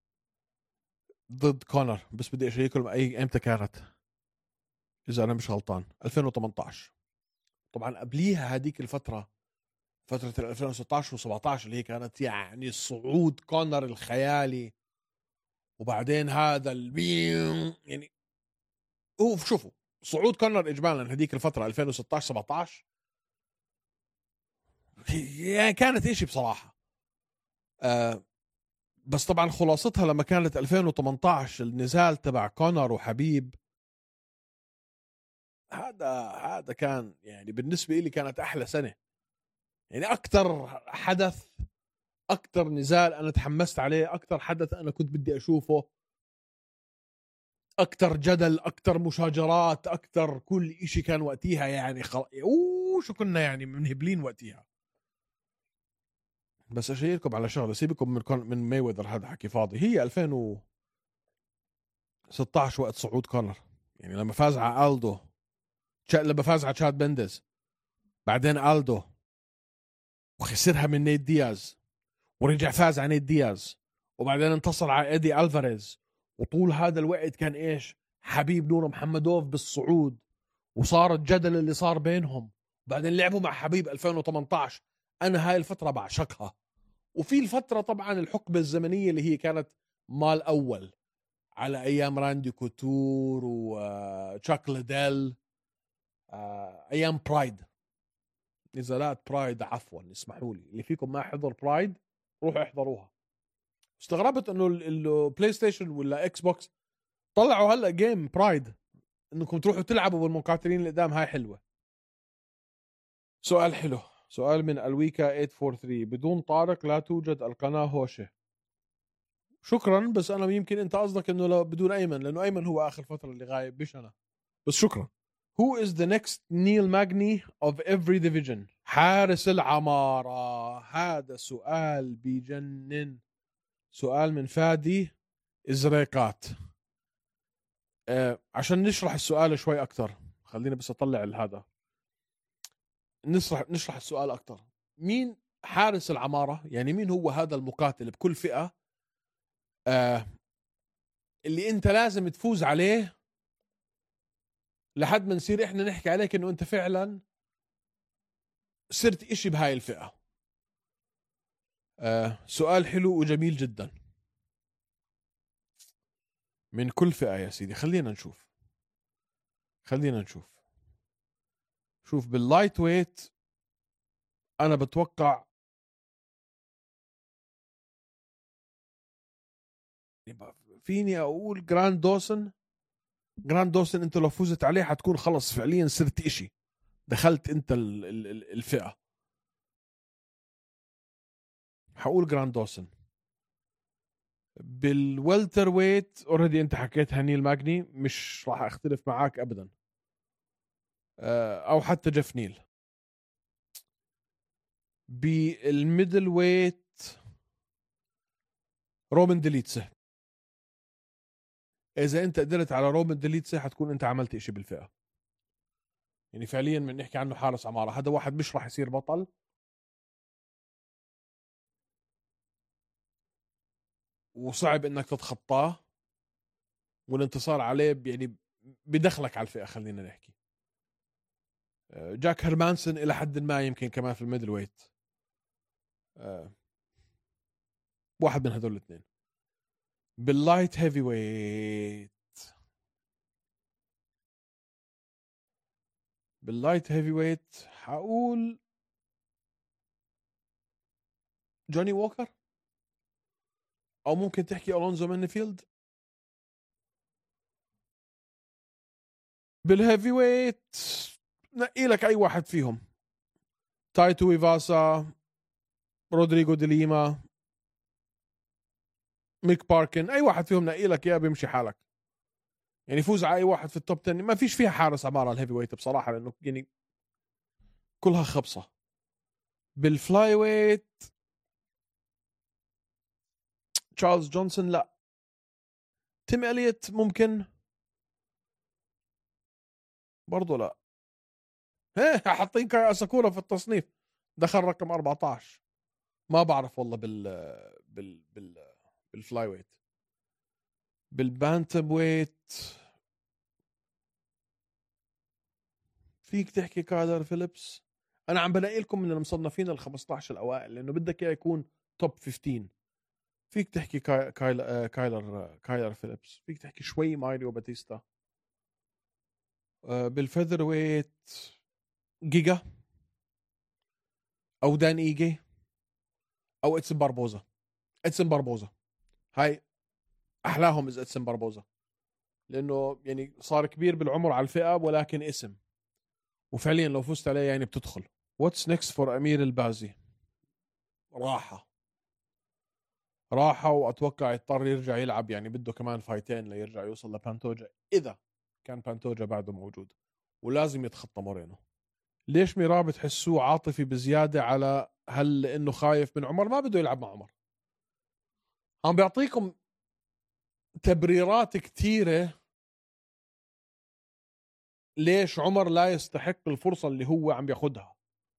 ضد كونر. بس بدي اشيكلم اي امتى كانت، اذا انا مش غلطان ألفين وثمانطعش. طبعا قبليها هذيك الفترة، فترة ألفين وستطعش وسبعطعش اللي هي كانت يعني صعود كونر الخيالي، وبعدين هذا البيم يعني. هو شوفوا صعود كونر اجمالا هذيك الفترة ألفين وستطعش سبعطعش يعني كانت إشي بصراحة. آه بس طبعا خلاصتها لما كانت ألفين وثمانطعش النزال تبع كونر وحبيب، هذا هذا كان يعني بالنسبة لي كانت أحلى سنة. يعني أكتر حدث، أكتر نزال أنا تحمست عليه، أكتر حدث أنا كنت بدي أشوفه، أكتر جدل، أكتر مشاجرات، أكتر كل إشي كان وقتيها. يعني خل... أوه شو كنا يعني منهبلين وقتيها. بس أشيركم على شغلة، سيبكم من كون... من مايوذر، هذا حكي فاضي. هي ألفين وستطعش وقت صعود كونر، يعني لما فاز على ألدو، لما فاز على تشاد بندز، بعدين ألدو وخسرها من نيت دياز، ورجع فاز على نيت دياز، وبعدين انتصر على ايدي الفاريز. وطول هذا الوقت كان ايش؟ حبيب نور محمدوف بالصعود، وصار الجدل اللي صار بينهم. بعدين لعبوا مع حبيب ألفين وثمانطعش. انا هاي الفترة بعشقها. وفي الفترة طبعا الحقبة الزمنية اللي هي كانت مال اول، على ايام راندي كوتور وتشاك ليدل، ايام برايد، نزالات برايد. عفوا اسمحوا لي، اللي فيكم ما حضر برايد روحوا احضروها. استغربت انه البلاي ستيشن ولا اكس بوكس طلعوا هلا جيم برايد انكم تروحوا تلعبوا بالمقاتلين اللي قدام. هاي حلوه. سؤال حلو، سؤال من الويكا ثمانية أربعة ثلاثة: بدون طارق لا توجد القناه هوشه. شكرا، بس انا يمكن انت قصدك انه بدون ايمن، لانه ايمن هو اخر فتره اللي غايب مش انا. بس شكرا. Who is the next Neil Magny of every division؟ حارس العمارة. هذا سؤال بيجنن. سؤال من فادي إزريقات. آه عشان نشرح السؤال شوي أكتر، خلينا بس أطلع هذا، نشرح نشرح السؤال أكتر. مين حارس العمارة؟ يعني مين هو هذا المقاتل بكل فئة آه اللي أنت لازم تفوز عليه لحد ما نصير إحنا نحكي عليك إنه أنت فعلا صرت إشي بهاي الفئة. آه سؤال حلو وجميل جدا. من كل فئة يا سيدي. خلينا نشوف خلينا نشوف شوف باللايت ويت أنا بتوقع فيني أقول جراند دوسن. جراند دوسن أنت لو فزت عليه حتكون خلص فعليا صرت إشي، دخلت أنت الفئة. حقول جراند دوسن. بالويلتر ويت اوريدي انت حكيتها نيل ماجني، مش راح اختلف معاك ابدا. او حتى جيف نيل. بالميدل ويت روبن ديليتسي. اذا انت قدرت على روبن ديليتسي حتكون انت عملت اشي بالفئة. يعني فعليا من نحكي عنه حارس عمارة، هذا واحد مش راح يصير بطل، وصعب انك تتخطاه، والانتصار عليه يعني بدخلك على الفئة. خلينا نحكي جاك هيرمانسون الى حد ما، يمكن كمان في الميدل ويت. أه واحد من هذول الاثنين. باللايت هيفي ويت باللايت هيفي ويت حقول جوني ووكر، او ممكن تحكي الونزو مانيفيلد. بالهيفي ويت نقي لك اي واحد فيهم، تايتو إيفاسا، رودريغو دي ليما، ميك باركن، اي واحد فيهم نقي لك اياه بيمشي حالك. يعني فوز على اي واحد في التوب عشرة. ما فيش فيها حارس عمارة الهيفي ويت بصراحة، لانه يعني كلها خبصة. بالفلاي ويت تشارلز جونسون لا، تيم اليت ممكن، برضو لا. ايه حاطين كاي اساكورا في التصنيف، دخل رقم أربعة عشر. ما بعرف والله بال بال بال بالفلاي ويت. بالبانتم ويت فيك تحكي كايلر فيليبس. انا عم بلاقي لكم من المصنفين ال خمسة عشر الاوائل لانه بدك اياه يكون توب خمسة عشر. فيك تحكي كاي... كايل... آه، كايلر آه، كايلر فيليبس. فيك تحكي شوي ماريو باتيستا. آه، بالفيذر ويت جيجا او دان ايجي او اتسن باربوزا. اتسن باربوزا هاي احلاهم اذا اتسن باربوزا، لانه يعني صار كبير بالعمر على الفئه ولكن اسم، وفعليا لو فزت عليه يعني بتدخل. واتس نيكست فور امير البازي؟ راحه راحه واتوقع يضطر يرجع يلعب، يعني بده كمان فايتين ليرجع يوصل لبانتوجا اذا كان بانتوجا بعده موجود، ولازم يتخطى مورينو. ليش ميرا بتحسوه عاطفي بزياده؟ على هل انه خايف من عمر؟ ما بده يلعب مع عمر. عم بيعطيكم تبريرات كثيره ليش عمر لا يستحق الفرصه اللي هو عم بياخدها،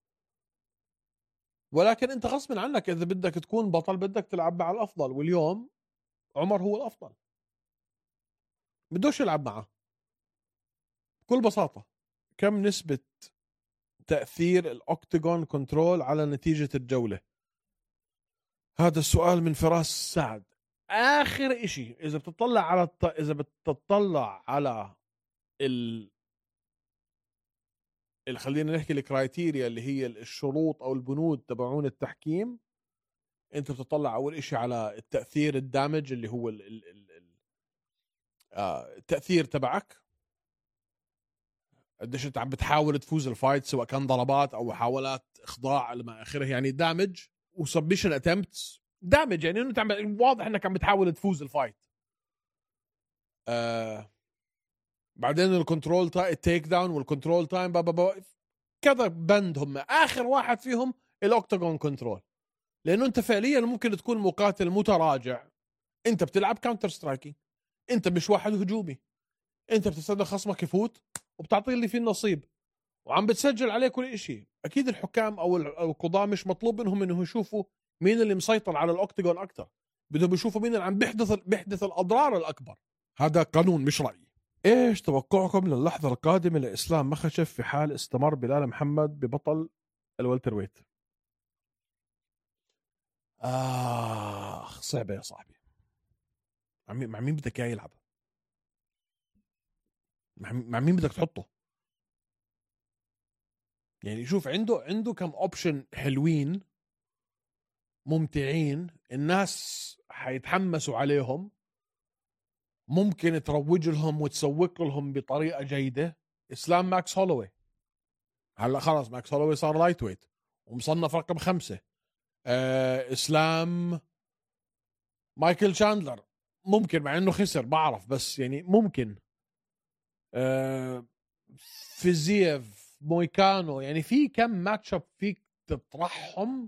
ولكن انت غصب عنك اذا بدك تكون بطل بدك تلعب مع الافضل، واليوم عمر هو الافضل، بدوش يلعب معه بكل بساطه. كم نسبه تاثير الاوكتاجون كنترول على نتيجه الجوله؟ هذا السؤال من فراس سعد. اخر اشي اذا بتطلع على الط... اذا بتطلع على ال... اللي خلينا نحكي الكرايتيريا اللي هي الشروط او البنود تبعون التحكيم، انت بتطلع اول اشي على التاثير الدامج اللي هو ال... ال... ال... ال... آه... التاثير تبعك، قديش انت عم بتحاول تفوز الفايت سواء كان ضربات او محاولات اخضاع الى اخره، يعني دامج وسبمشن اتمبتس دامج، يعني انت عم واضح انك عم بتحاول تفوز الفايت. آه بعدين الكنترول تايم التيك داون والكنترول تايم بابا بابا كذا بند، هم اخر واحد فيهم الاوكتاجون كنترول، لانه انت فعليا ممكن تكون مقاتل متراجع، انت بتلعب كاونتر سترايكينج، انت مش واحد هجومي، انت بتستنى خصمك يفوت وبتعطيه اللي فيه النصيب وعم بتسجل عليه كل إشي. اكيد الحكام او القضاة مش مطلوب منهم انه يشوفوا مين اللي مسيطر على الاوكتاجون اكثر، بدهم يشوفوا مين اللي عم بيحدث بيحدث الاضرار الاكبر. هذا قانون مش رأي. ايش توقعكم للحظة القادمة لإسلام مخشف في حال استمر بلال محمد ببطل الولتر ويت؟ اخ صعبة يا صاحبي. مع مين مع مين بدك اياه يلعب؟ مع مع مين بدك تحطه؟ يعني شوف عنده عنده كم اوبشن حلوين ممتعين، الناس حيتحمسوا عليهم، ممكن تروج لهم وتسوق لهم بطريقة جيدة. اسلام ماكس هولوي، هلا خلاص ماكس هولوي صار لايت ويت ومصنف رقم خمسة. آه اسلام مايكل شاندلر ممكن، مع انه خسر بعرف بس يعني ممكن. آه فيزييف مويكانو، يعني في كم ماتش اب فيك تطرحهم،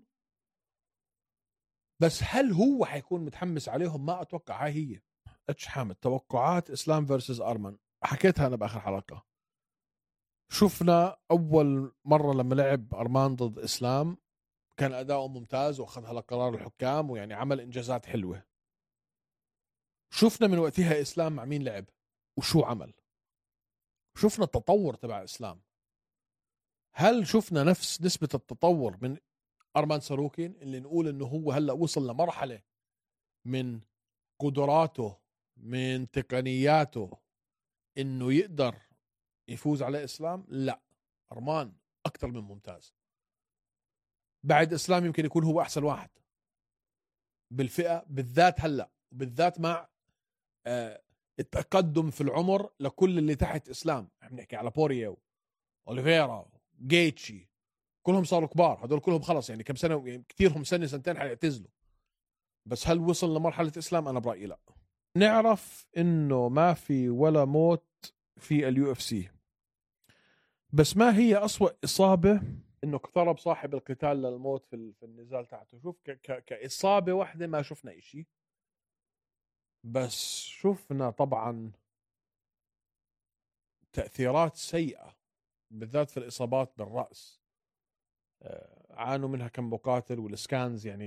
بس هل هو حيكون متحمس عليهم؟ ما اتوقع. هاي هي اتش حامد توقعات اسلام فيرسز ارمان، حكيتها انا باخر حلقه. شفنا اول مره لما لعب ارمان ضد اسلام كان اداؤه ممتاز واخذ على قرار الحكام ويعني عمل انجازات حلوه. شفنا من وقتها اسلام مع مين لعب وشو عمل، شفنا التطور تبع اسلام. هل شفنا نفس نسبه التطور من ارمان ساروكين اللي نقول انه هو هلا وصل لمرحله من قدراته من تقنياته انه يقدر يفوز على اسلام؟ لا، ارمان اكثر من ممتاز. بعد اسلام يمكن يكون هو احسن واحد بالفئه بالذات هلا، بالذات مع آه التقدم في العمر لكل اللي تحت اسلام. عم نحكي على بوريو، اوليفيرا، جيتشي، كلهم صاروا كبار، هدول كلهم خلص يعني كم سنه، يعني كثيرهم سنه سنتين حيعتزلوا. بس هل وصل لمرحله اسلام؟ انا برايي لا. نعرف انه ما في ولا موت في اليو اف سي، بس ما هي أسوأ إصابة إنه اقترب صاحب القتال للموت في في النزال تحته؟ شوف ك ك كإصابة واحدة ما شفنا إشي، بس شفنا طبعا تأثيرات سيئة بالذات في الإصابات بالرأس. عانوا منها كم مقاتل، والسكانز يعني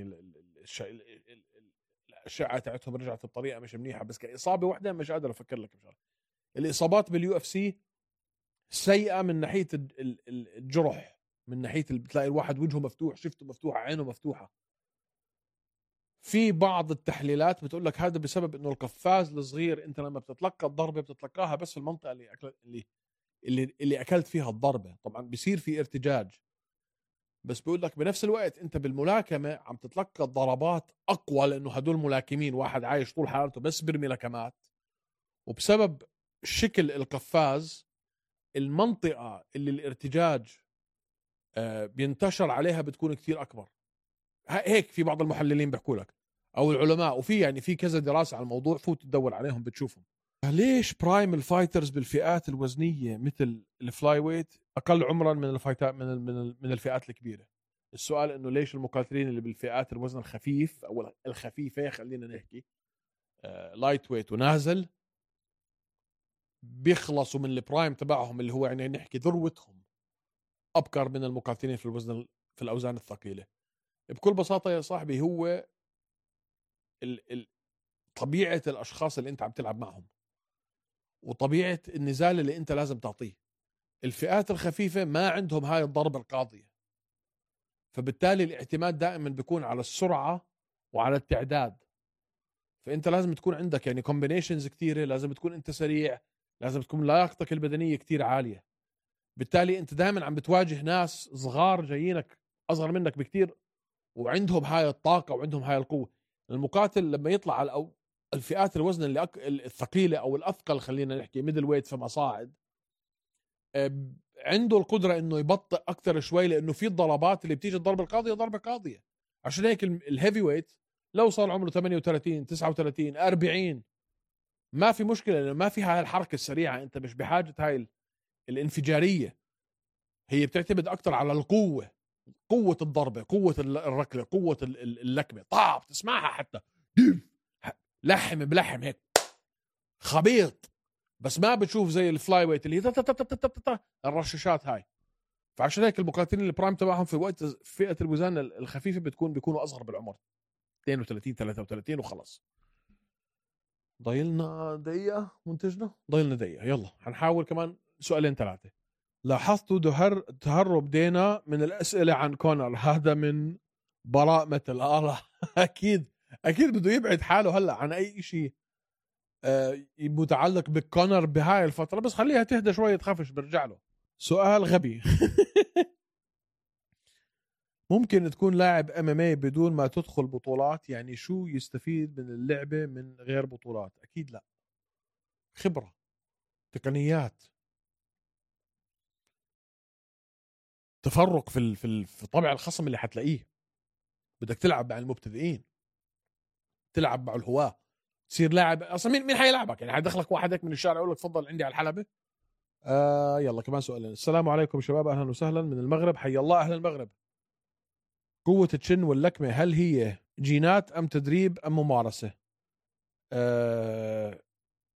الأشعة تاعتهم رجعت بطريقة مش منيحة، بس كإصابة واحدة مش قادر أفكر لك بشغله. الإصابات باليو اف سي سيئة من ناحية الجرح، من ناحية بتلاقي الواحد وجهه مفتوح، شفته مفتوحة، عينه مفتوحة. في بعض التحليلات بتقول لك هذا بسبب انه القفاز الصغير، انت لما بتتلقى الضربة بتتلقاها بس في المنطقة اللي أكل... اللي اللي اللي اكلت فيها الضربة. طبعا بيصير في ارتجاج، بس بيقول لك بنفس الوقت انت بالملاكمة عم تتلقى الضربات اقوى، لانه هدول ملاكمين، واحد عايش طول حياته بس برمي لكمات، وبسبب شكل القفاز المنطقة اللي الارتجاج بينتشر عليها بتكون كثير أكبر. هيك في بعض المحللين بيحكوا لك أو العلماء، وفي يعني في كذا دراسة على الموضوع، فوت تدور عليهم بتشوفهم. ليش برايم الفايترز بالفئات الوزنية مثل الفلاي ويت أقل عمرا من الفايتات من من الفئات الكبيرة؟ السؤال إنه ليش المقاتلين اللي بالفئات الوزن الخفيف أو الخفيفة، خلينا نحكي لايت ويت ونازل، بيخلصوا من البرايم تبعهم اللي هو يعني نحكي ذروتهم أبكر من المقاتلين في الوزن في الأوزان الثقيلة؟ بكل بساطة يا صاحبي، هو ال ال طبيعة الأشخاص اللي أنت عم تلعب معهم، وطبيعة النزال اللي أنت لازم تعطيه. الفئات الخفيفة ما عندهم هاي الضربة القاضية، فبالتالي الاعتماد دائما بيكون على السرعة وعلى التعداد. فأنت لازم تكون عندك يعني كومبينيشنز كثيرة، لازم تكون أنت سريع، لازم تكون لياقتك البدنية كثير عالية. بالتالي أنت دائما عم بتواجه ناس صغار جايينك أصغر منك بكثير، وعندهم هاي الطاقة وعندهم هاي القوة. المقاتل لما يطلع على الفئات الوزن اللي أك... الثقيلة أو الأثقل، خلينا نحكي ميدل ويت فما صاعد، عنده القدرة إنه يبطئ أكثر شوي، لأنه في الضربات اللي بتيجي الضربة القاضية ضربة قاضية. عشان هيك الهيفي ويت لو صار عمره ثمانية وثلاثين تسعة وثلاثين أربعين ما في مشكلة، لأنه ما في هاي الحركة السريعة. أنت مش بحاجة هاي الانفجارية، هي بتعتمد أكثر على القوة، قوة الضربة، قوة الركلة، قوة اللكمة، طاب تسمعها حتى لحم بلحم هيك خبيط، بس ما بتشوف زي الفلاي ويت اللي هي الرشاشات هاي. فعشان هيك المقاتلين البرايم تبعهم في وقت فئة الوزن الخفيفة بتكون بيكونوا أصغر بالعمر، اثنين وثلاثين ثلاثة وثلاثين وخلص. ضايلنا دقيقة منتجنا، ضايلنا دقيقة، يلا هنحاول كمان سؤالين ثلاثة. لاحظتوا دهر تهرب دينا من الأسئلة عن كونر، هذا من براء مثل الله. أكيد أكيد بده يبعد حاله هلأ عن أي شيء آه متعلق بكونر بهاي الفترة، بس خليها تهدى شوية تخافش برجع له. سؤال غبي. ممكن تكون لاعب ام ام اي بدون ما تدخل بطولات؟ يعني شو يستفيد من اللعبة من غير بطولات؟ أكيد لا، خبرة، تقنيات، تفرق في في في طبع الخصم اللي حتلاقيه. بدك تلعب مع المبتدئين، تلعب مع الهواة، تصير لاعب اصلا. مين مين حيلعبك يعني؟ حيدخلك واحد هيك من الشارع يقول لك تفضل عندي على الحلبة؟ آه يلا كمان سؤالين. السلام عليكم شباب، اهلا وسهلا من المغرب، حي الله اهل المغرب. قوة التشن واللكمة هل هي جينات ام تدريب ام ممارسة؟ آه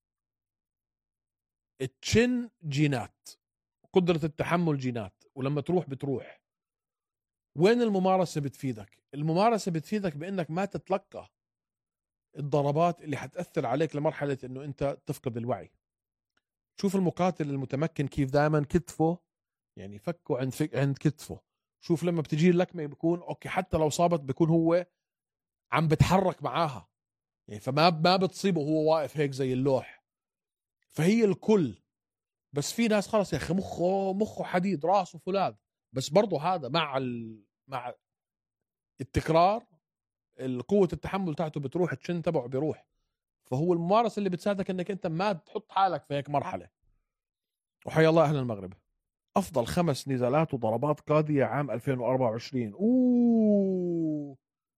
التشن جينات، قدرة التحمل جينات، ولما تروح بتروح. وين الممارسة بتفيدك؟ الممارسة بتفيدك بانك ما تتلقى الضربات اللي حتأثر عليك لمرحلة انه انت تفقد الوعي. شوف المقاتل المتمكن كيف دائما كتفه يعني فكه عند فك... عند كتفه. شوف لما بتجي اللكمة بيكون اوكي، حتى لو صابت بيكون هو عم بتحرك معاها يعني، فما ما بتصيبه وهو واقف هيك زي اللوح. فهي الكل. بس في ناس خلاص يا اخي مخه مخه حديد، راسه فولاذ، بس برضه هذا مع ال... مع التكرار القوة التحمل تاعته بتروح، التشن تبعه بيروح. فهو الممارسة اللي بتساعدك انك انت ما تحط حالك في هيك مرحلة. وحيا الله اهل المغرب. افضل خمس نزالات وضربات قاضية عام ألفين وأربعة وعشرين. اوه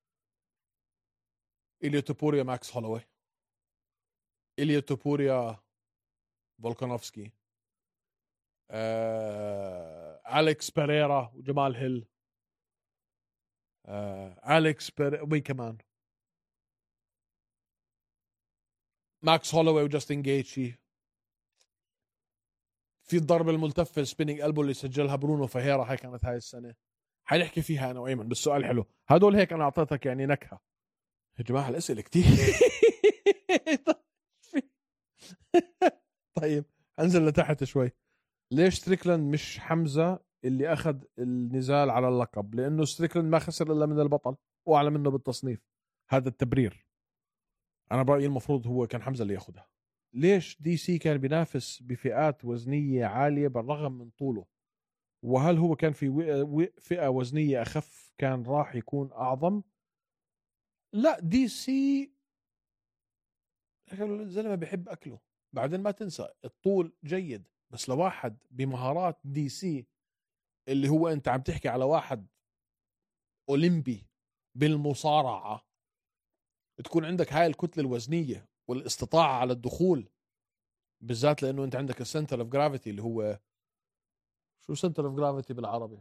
إليا توبوريا ماكس هولوي، إليا توبوريا فولكانوفسكي، آه، أليكس بيريرا وجمال هيل، آه، أليكس بيريرا ومين كمان، ماكس هولوي وجاستن جيتشي. في الضربة الملتفة السبيننج ألبو اللي سجلها برونو فهيرا، هاي كانت هاي السنة. حنحكي فيها أنا وأيمن، بس سؤال حلو هدول، هيك أنا أعطيتك يعني نكهة. يا جماعة الأسئلة كتير. طيب أنزل لتحت شوي. ليش ستريكلاند مش حمزة اللي أخذ النزال على اللقب؟ لأنه ستريكلاند ما خسر إلا من البطل وأعلى منه بالتصنيف، هذا التبرير. أنا برأيي المفروض هو كان حمزة اللي ياخدها. ليش دي سي كان بينافس بفئات وزنية عالية بالرغم من طوله؟ وهل هو كان في فئة وزنية أخف كان راح يكون أعظم؟ لا، دي سي الزلمة بيحب أكله. بعدين ما تنسى الطول جيد، بس لواحد بمهارات دي سي اللي هو أنت عم تحكي على واحد أولمبي بالمصارعة، تكون عندك هاي الكتلة الوزنية والاستطاعة على الدخول، بالذات لأنه أنت عندك السنتر اوف جرافيتي اللي هو شو سنتر اوف جرافيتي بالعربي؟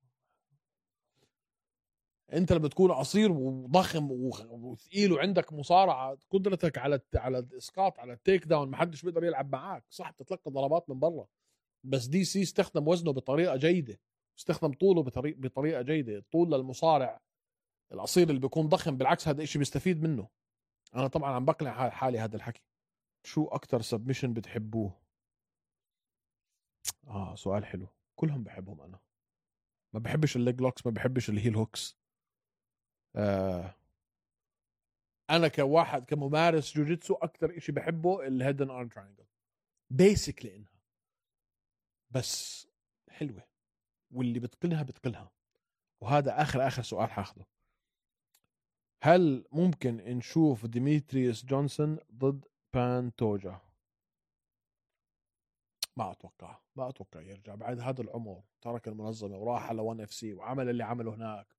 انت لما تكون قصير وضخم وثقيل وعندك مصارعه، قدرتك على على الاسقاط على التيك داون ما حدش بيقدر يلعب معاك، صح بتتلقى ضربات من برا. بس دي سي استخدم وزنه بطريقه جيده، استخدم طوله بطريقه بطريقه جيده. الطول للمصارع القصير اللي بيكون ضخم بالعكس هذا الشيء بيستفيد منه. انا طبعا عم بقنع حالي هذا الحكي. شو اكتر سبمشن بتحبوه؟ اه سؤال حلو. كلهم بحبهم. انا ما بحبش الليج لوكس، ما بحبش الهيل هوكس. آه انا كواحد كممارس جوجيتسو اكثر اشي بحبه الهيد ان ارم تراينجل، بيسك لانها بس حلوه واللي بتقنها بتقنها. وهذا اخر اخر سؤال حاخده. هل ممكن نشوف ديميتريوس جونسون ضد بانتوجا؟ ما اتوقع ما اتوقع يرجع بعد هذا العمر. ترك المنظمه وراح على ون اف سي وعمل اللي عمله هناك.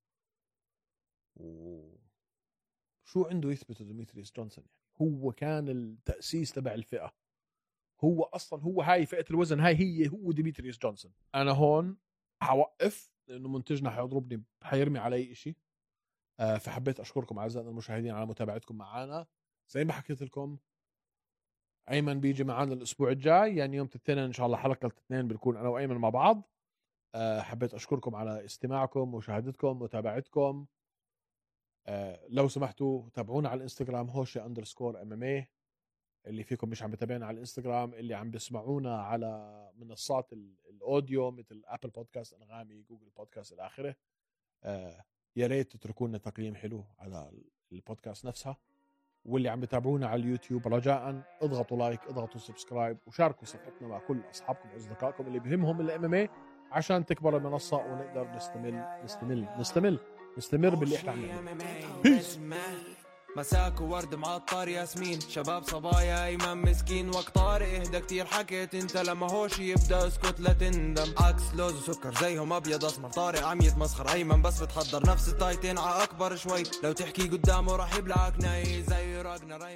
و شو عنده يثبته ديميتريوس جونسون؟ يعني هو كان التأسيس تبع الفئة، هو أصلا هو هاي فئة الوزن، هاي هي هو ديميتريوس جونسون. أنا هون حوقف لأنه منتجنا حيضربني حيرمي علي إشي. آه فحبيت أشكركم أعزائنا المشاهدين على متابعتكم معنا. زي ما حكيت لكم أيمن بيجي معنا الأسبوع الجاي، يعني يوم الاثنين إن شاء الله حلقة الاثنين بنكون أنا وأيمن مع بعض. آه حبيت أشكركم على استماعكم مشاهدتكم متابعتكم. آه لو سمحتوا تابعونا على الانستغرام هوشي اندرسكور ام ام اي. اللي فيكم مش عم بتابعنا على الانستغرام، اللي عم بيسمعونا على منصات الاوديو مثل ابل بودكاست، انغامي، جوجل بودكاست الى اخره، آه يا ريت تتركوا لنا تقييم حلو على البودكاست نفسها. واللي عم بتابعونا على اليوتيوب رجاء اضغطوا لايك، اضغطوا سبسكرايب، وشاركوا صفحتنا مع كل اصحابكم واصدقائكم اللي بهمهم الام ام اي عشان تكبر المنصه ونقدر نستمر نستمر نستمر نستمر باللي احنا عم نعمله. بيس. مساك وورد معطر ياسمين، شباب صبايا ايمن مسكين، وقت طارق اهدى كتير حكيت انت لما هوش يبدا اسكت لا تندم. عكس لوز وسكر زيهم ابيض اسمر، طارق عم يتمسخر ايمن بس بتحضر نفس التايتين ع اكبر شوي، لو تحكي قدامه راح يبلعك ناي زي راجنا.